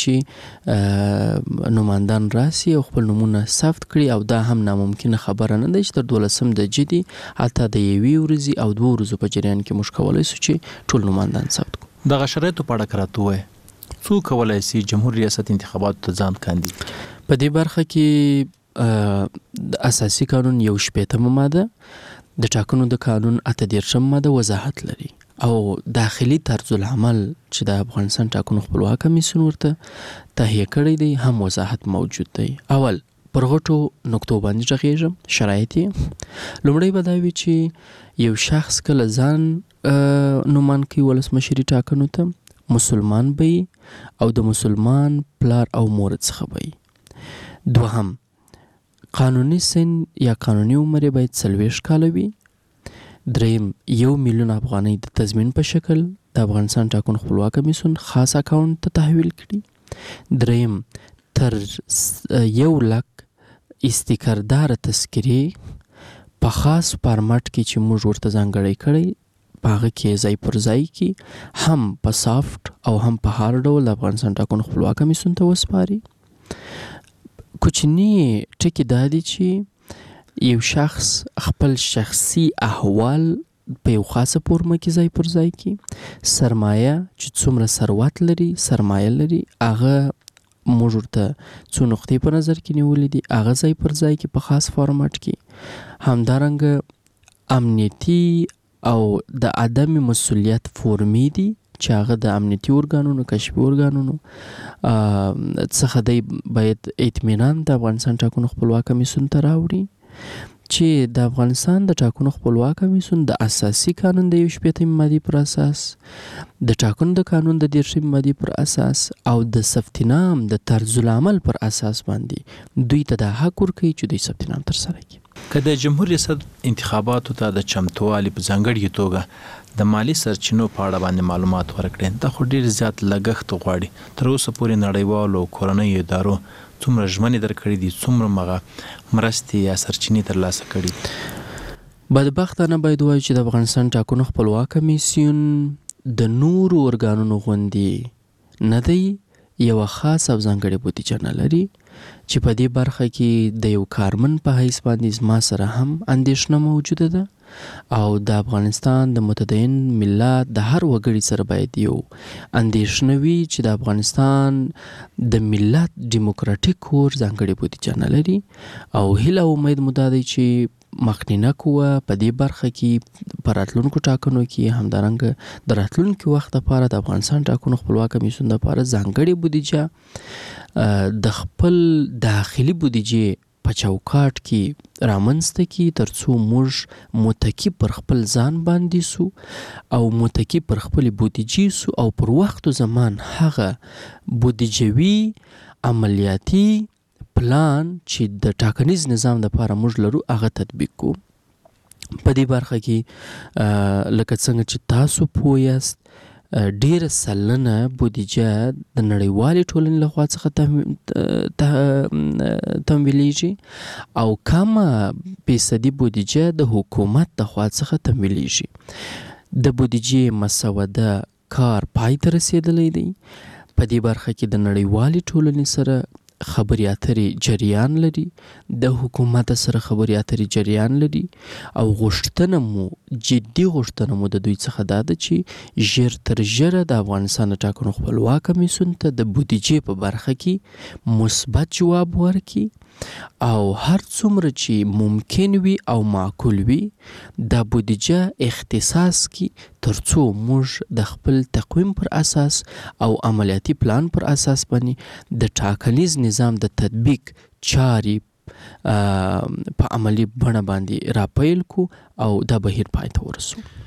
چې نوماندان راسي او خپل نومونه ثبت کړي او دا هم ناممکنه خبره نه ده چې تر دولسم د جدي حتی د یوې ورځې او دوه ورځو په جریان کې موږ کولی شو چې ټول نوماندان ثبت کړو. دغه شرایطو په اړه راته ووایه څوک کولی شي جمهور ریاست انتخاباتو ته ځان کاندید کړي؟ په دې برخه کې د اساسي قانون یو شپېتمه ماده د ټاکنو د قانون اته دېرشم ماده وضاحت لري او داخلي طرز العمل چې د افغانستان ټاکنو خپلواک کمیسیون ورته تهیه کړی دی هم وضاحت موجود دی. اول پر غټو نقطو باندې غږیږم. شرایط یې لومړی به دا وي چې یو شخص کله ځان نومان کوي ولسمشري ټاکنو ته مسلمان به او د مسلمان پلار او مور څخه به. دوهم قانوني سن یا قانوني عمر باید څلوېښت کاله وي. دریم یو میلیون افغانۍ د تضمین په شکل د افغانستان ټاکنو خپلواک کمیسیون خاص اکاونټ ته تحویل کړي. دریم تر یو لک استیکردار تذکرې په خاص فارمټ کې چې موږ ورته ځانګړی کړی په هغه کې ځای پر ځای کې هم په سافت او هم په هارد ډول د افغانستان ټاکنو خپلواک کمیسیون ته وسپاري. کوچني ټکي دا دي چې یو شخص خپل شخصي احوال په یو خاصه فورمه کې ځای پر ځای کې سرمایه چې څومره ثروت لري سرمایه لري هغه موږ ورته څو نقطې په نظر کې نیولې دي هغه ځای پر ځای کې په خاص فارمټ کې. همدارنګه امنیتي او د عدم مسؤلیت فورمې دي چې هغه د امنیتي ارګانونو کشفي ارګانونو څخه دی باید اطمینان د افغانستان ټاکنو خپلواک کمیسیون ته راوړي چې د افغانستان د ټاکنو خپلواک کمیسیون د اساسي قانون د یو شپېتمې مادې پر اساس د ټاکنو د قانون د دېرشمې مادې پر اساس او د ثبتنام د طرز العمل پر اساس باندې دوی ته د حق ورکوي چې دوی ثبتنام ترسره کړي. که د جمهور ریاست انتخاباتو ته د چمتووالي په ځانګړې توګه د مالی سرچینو په اړه باندې معلومات ورکړي دا خو ډېر زیات لګښت غواړي. تر اوسه پورې نړیوالو کورنیو ادارو څومره ژمنې درکړې دي څومره مغه مرستې یا سرچینې ترلاسه کړي دي؟ بدبختانه باید ووایو چې د افغانستان ټاکنو خپلواک کمیسیون د نورو ارګانونو غوندې نه دی یوه خاص او ځانګړې بودیجه نه لري چې په دې برخه کې د یو کارمن په حیث باندې زما سره هم اندېښنه موجوده ده او د افغانستان د متدین ملت د هر وګړي سره باید یو اندېښنه وي چې د افغانستان د ملت ډیموکراټیک کور ځانګړې بودیجه نه لري او هیله او امید مو دا دی چې مخنیه قوه په دې برخه کې په راتلونکو ټاکنو کې همدارنګه د راتلونکي وخت لپاره د افغانستان ټاکنو خپلواک کمیسیون لپاره ځانګړې بودیجه د خپل داخلي بودیجې په چوکاټ کې رامنځته کی ترڅو موږ متکی پر خپل ځان باندې سو او متکی پر خپل بودیجې سو او پر وخت و زمان هغه بودیجوي عملیاتي پلان چې د ټاکنیز نظام لپاره موږ لرو هغه تطبیق کو. په دې برخه کې لکه څنګه چې تاسو پوه یاست ډیره سلنه بودیجه د نړیوالې ټولنې لخوا څخه تمویلیږي او کمه فیصدي بودیجه د حکومت لخوا څخه تمویلیږي. د بودیجې مسوده کار پای ته رسیدلی دی. په دې برخه کې د نړیوالې ټولنې سره خبرې اترې جریان لري د حکومت سره خبرې اترې جریان لري او غوښتنه مو جدي غوښتنه مو د دوی څخه دا ده چې ژر تر ژره د افغانستان د ټاکنو خپلواک کمیسیون ته د بودیجې په برخه کې مثبت جواب ورکړي او هر څومره چې ممکن وي او معقول وي د بودیجه اختصاص کی ترڅو موږ د خپل تقویم پر اساس او عملیاتي پلان پر اساس باندې د ټاکنیز نظام د تطبیق چارې په عملی بڼه باندې راپیل کو او د بهیر پای ته ورسو.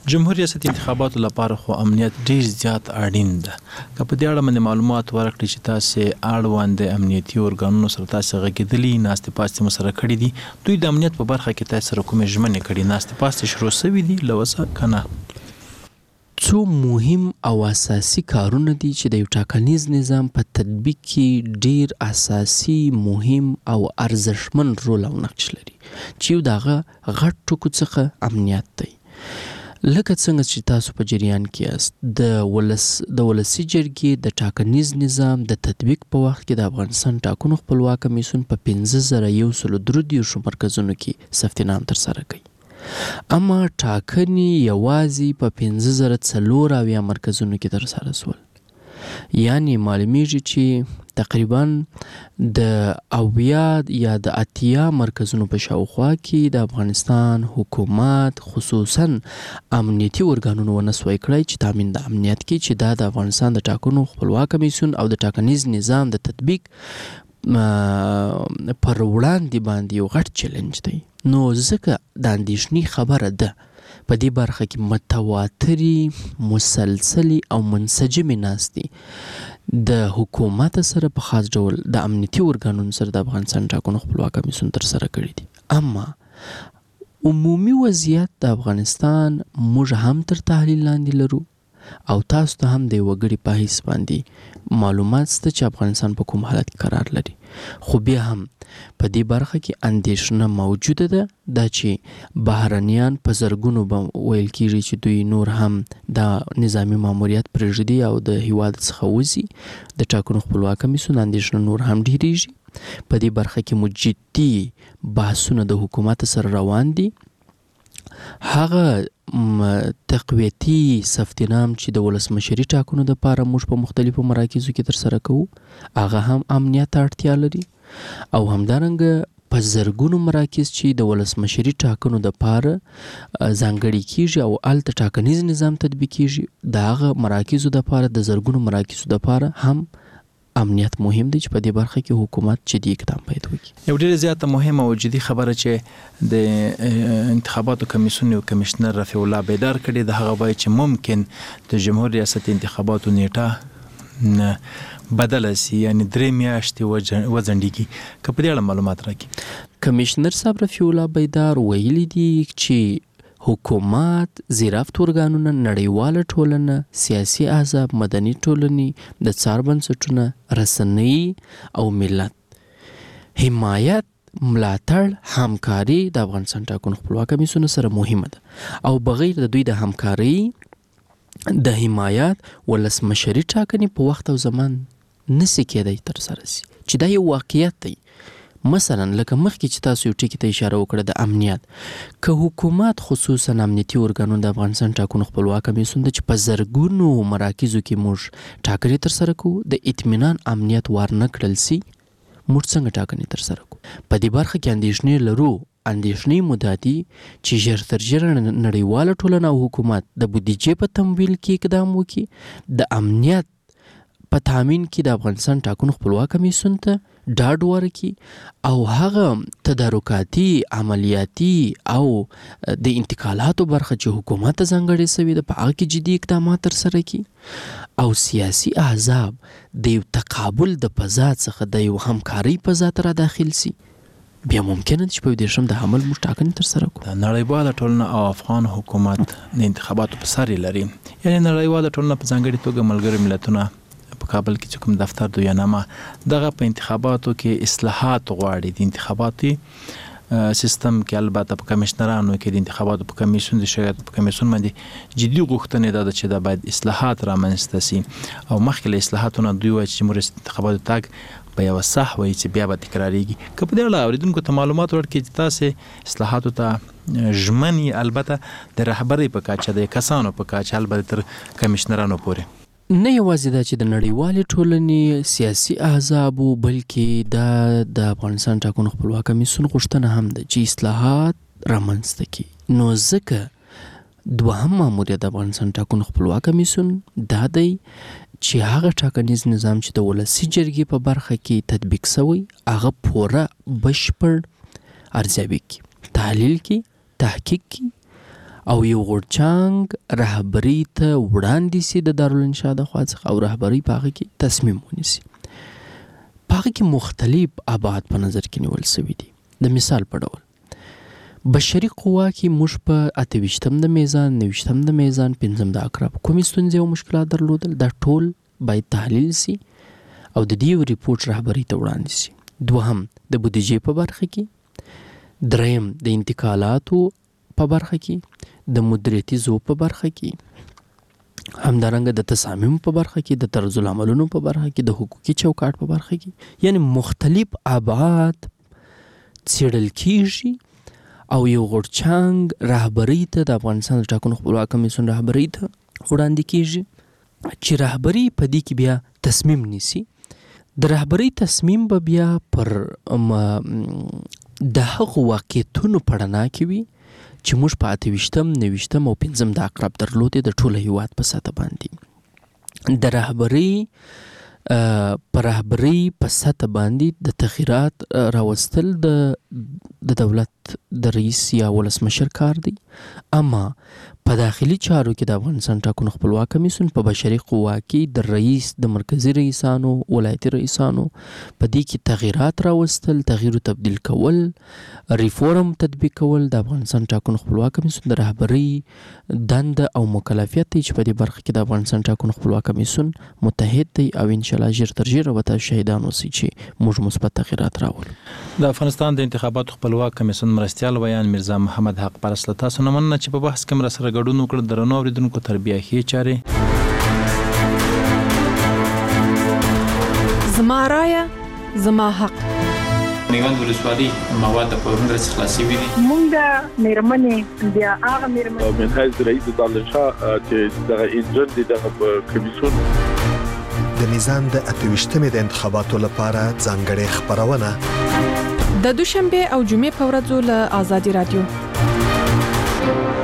جمهور ریاست انتخاباتو لپاره خو امنیت ډیر زیات اړین ده. که په دې اړه باندې معلومات ورکړي چې تاسو اړوند امنیتي اورګانونو سره تاسو غږیدلی ناستې پاستې مو سره کړي دي، دوی د امنیت په برخه کې تاسو سره کومې ژمنې کړي ناستې پاستې شروع شوي دي لوسه کنه؟ څو مهم او اساسي کارونه دي چې د یو ټاکنیز نظام په تطبیق کې ډیر اساسي مهم او ارزښتمن رول او نقش لري چې یو دغه غټ ټکو څخه امنیت دی. لکه څنګه چې تاسو په جریان کې یاست، د ولس د ولسي جرګې د ټاکنیز نظام د تطبیق په وخت کې د افغانستان ټاکنو خپلواک کمیسیون په پنځه زره یو سل درې دیرشو مرکزونو کې ثبت نام ترسره کوي، اما ټاکنې یوازې په پنځه زره څلور اویا مرکزونو کې ترسره شول. یعنی معلومیږي چې تقریبا د اویا یا د اتیا مرکزونو په شاوخوا کې د افغانستان حکومت خصوصا امنیتي ورګانونو ونسوي کړی چې تامین د امنیت کې چې دا د افغانستان د ټاکنو خپلواک کمیسیون او د ټاکنیز نظام د تطبیق پر وړاندې باندې یو غټ چیلنج دی. نو ځکه د اندېښنې خبره ده په دې برخه کې متواتري مسلسلي او منسجمې ناستې د حکومت سره په خاص ډول د امنیتي ورګانونو سره د افغانستان ټاکنو خپلواک کمیسیون ترسره کړي دي. اما عمومي وضعیت د افغانستان موږ هم تر تحلیل لاندې لرو او تاسو ته هم د یو وګړي په حیث باندې معلومات شته چې افغانستان په کوم حالت کې قرار لري، خو بیا هم په دې برخه کې اندېښنه موجوده ده دا چې بهرنیان په زرګونو به ویل کېږي چې دوی نور هم د نظامي ماموریت پرېږدي او د هیواد څخه وځي. د ټاکنو خپلواک کمیسیون اندېښنه نور هم ډېرېږي. په دې برخه کې مو جدي بحثونه د حکومت سره روان دي. هغه تقویتي ثبت نام چې د ولسمشري ټاکنو دپاره موږ په مختلفو مراکزو کې ترسره کوو هغه هم امنیت ته اړتیا لري، او همدارنګه په زرګونو مراکز چې د ولسمشري ټاکنو دپاره ځانګړي کیږي او هلته ټاکنیز نظام تطبیقیږي، د هغه مراکزو دپاره د زرګونو مراکزو دپاره هم امنیت مهم دی چې په دې برخه کې حکومت جدي اقدام باید وکړي. یو ډېره زیاته مهمه او جدي خبره چې د انتخاباتو کمیسیون یو کمشنر رفیع الله بیدار کړي د هغه وایي چې ممکن د جمهور ریاست انتخاباتو نیټه بدله سي، یعنی درې میاشتې وځنډیږي. که په دې اړه معلومات راکړي. کمشنر صاحب رفیع الله بیدار ویلي دي چې حکومت، زیرافت ورګانونه، نړیواله ټولنه، سیاسي احزاب، مدني ټولنې، د څار بنسټونه، رسنۍ او ملت حمایت، ملاتړ، همکاري د افغانستان ټاکنو خپلواک کمیسیون سره مهمه ده او بغیر د دوی د همکاري د حمایت ولسمشري ټاکنې په وخت او زمان نسی کېدای ترسره سي، چې دا یو واقعیت دی. مثلا لکه مخکې چې تاسو یو ټکي ته اشاره وکړه د امنیت، که حکومت خصوصا امنیتي ورګانونه د افغانستان ټاکنو خپلواک کمیسیون د چې په زرګونو مراکزو کې موږ ټاکنې ترسره کوو د اطمینان امنیت ور نه کړل سي، موږ څنګه ټاکنې ترسره کوو؟ په دې برخه کې اندېښنې لرو. اندېښنې مو دا دي چې ژر تر ژره نړیواله ټولنه او حکومت د بودیجې په تمویل کې اقدام وکړي، د امنیت په تامین کې د افغانستان ټاکنو خپلواک کمیسیون ته ډاډ ورکړي او هغه تدارکاتي، عملیاتي او د انتقالاتو برخه چې حکومت ته ځانګړې شوې ده په هغه کې جدي اقدامات ترسره کړي او سیاسي احزاب د یو تقابل د فضا څخه د یو همکارۍ فضا ته را داخل سي. بیا ممکنه چې په دې شم د حمل موږ ټاکنې ترسره کوو. د نړیواله ټولنه او افغان حکومت د انتخاباتو په سر لري، یعنی نړیواله ټولنه په ځانګړي توګه ملګري ملتونه په کابل کې چې کوم دفتر دویانامه دغه په انتخاباتو کې اصلاحات غواړي. د انتخاباتي سیستم کې البته په کمشنرانو کې د انتخاباتو په کمیسیون د شرکت په کمیسیون باندې جدي غوښتنې ده چې دا باید اصلاحات رامنځته سي او مخکې له اصلاحاتونو دوی وایي چې موږ انتخاباتو تګ په یو صح وایي چې بیا به تکراریږي. که په دې اړه اوریدونکو ته معلومات ورکړي چې تاسې اصلاحاتو ته ژمن یې، البته د رهبرۍ په کچه د کسانو په کچه البته تر کمشنرانو پورې، نه یوازې دا چې د نړیوالې ټولنې سیاسي احزابو بلکې دا د افغانستان ټاکنو خپلواک کمیسیون غوښتنه هم ده چې اصلاحات رامنځته کړي. نو ځکه دوهم ماموریت د افغانستان ټاکنو خپلواک کمیسیون دا دی چې هغه ټاکنیز نظام چې د ولسي جرګې په برخه کې تطبیق شوی هغه پوره بشپړ ارزیابي کړي، تحلیل کړي، تحقیق کړي او یو غورچانګ رهبری ته وړاندې سي د دارالانشا د خوا څخه او رهبری په هغه کې تصمیم ونیسي. په هغه کې مختلف ابعاد په نظر کې نیول شوي دي. د مثال په ډول بشري قوا کې موږ په اته ویشتم د میزان، نهه ویشتم د میزان، پنځم د اقرب کومې ستونزې او مشکلات درلودل، دا ټول باید تحلیل سي او د دې ریپورت رهبری ته وړاندې سي. دوهم د بودیجې په برخه کې، دریم د انتقالاتو په برخه کې، د مدیریتي زو په برخه کې، همدارنګه د تصامیم په برخه کې، د طرز العملونو په برخه کې، د حقوقي چوکاټ په برخه کې، یعنی مختلف ابعاد څیړل کیږي او یو غورچانګ رهبری ته د افغانستان د ټاکنو خپلواک کمیسیون رهبری ته وړاندې کیږي چې رهبری په دې کې بیا تصمیم نیسي. د رهبری تصمیم به بیا پر د هغو واقعیتونو په رڼا کې وي چې موږ په اته ویشتم، نهه ویشتم او پنځم د اقرب درلودې د ټوله هیواد په سطح باندې. د رهبری پر رهبری په سطح باندې د تغییرات راوستل د د دولت د رئیس یا ولسمشر کار دی، اما په داخلي چارو کې د افغانستان ټاکنو خپلواک کمیسیون په بشري قوا کې د رئیس، د مرکزی رئیسانو، ولایتي رئیسانو په دې کې تغییرات راوستل، تغییر او تبدیل کول، ریفورم تطبیق کول د افغانستان ټاکنو خپلواک کمیسیون د رهبری دنده او مکلفیت دی چې په دې برخه کې د افغانستان ټاکنو خپلواک کمیسیون متحد دی او ان شاء الله ژر تر ژره به تاسو شهیدان اوسئ چې موږ مثبت تغییرات راوړو. د افغانستان د انتخاباتو خپلواک کمیسیون مرستیال ویان میرزا محمد حق پرست له تاسو نه مننه چې په بحث کې مرسته ګډون وکړ. درنو اوریدونکو تربیه ښې چارې. زما رایه زما حق. میوند ولسوالي مواد د پرون درس خلاصي وي. مونږ د میرمنې بیا هغه میرمنې من حیث رئیس دارالانشا چې دغه انجن دي دغه کمیسیون د میزان د اته ویشتمې د انتخاباتو لپاره ځانګړې خبرونه د دوشنبه او جمعې په ورځو له آزادي رادیو.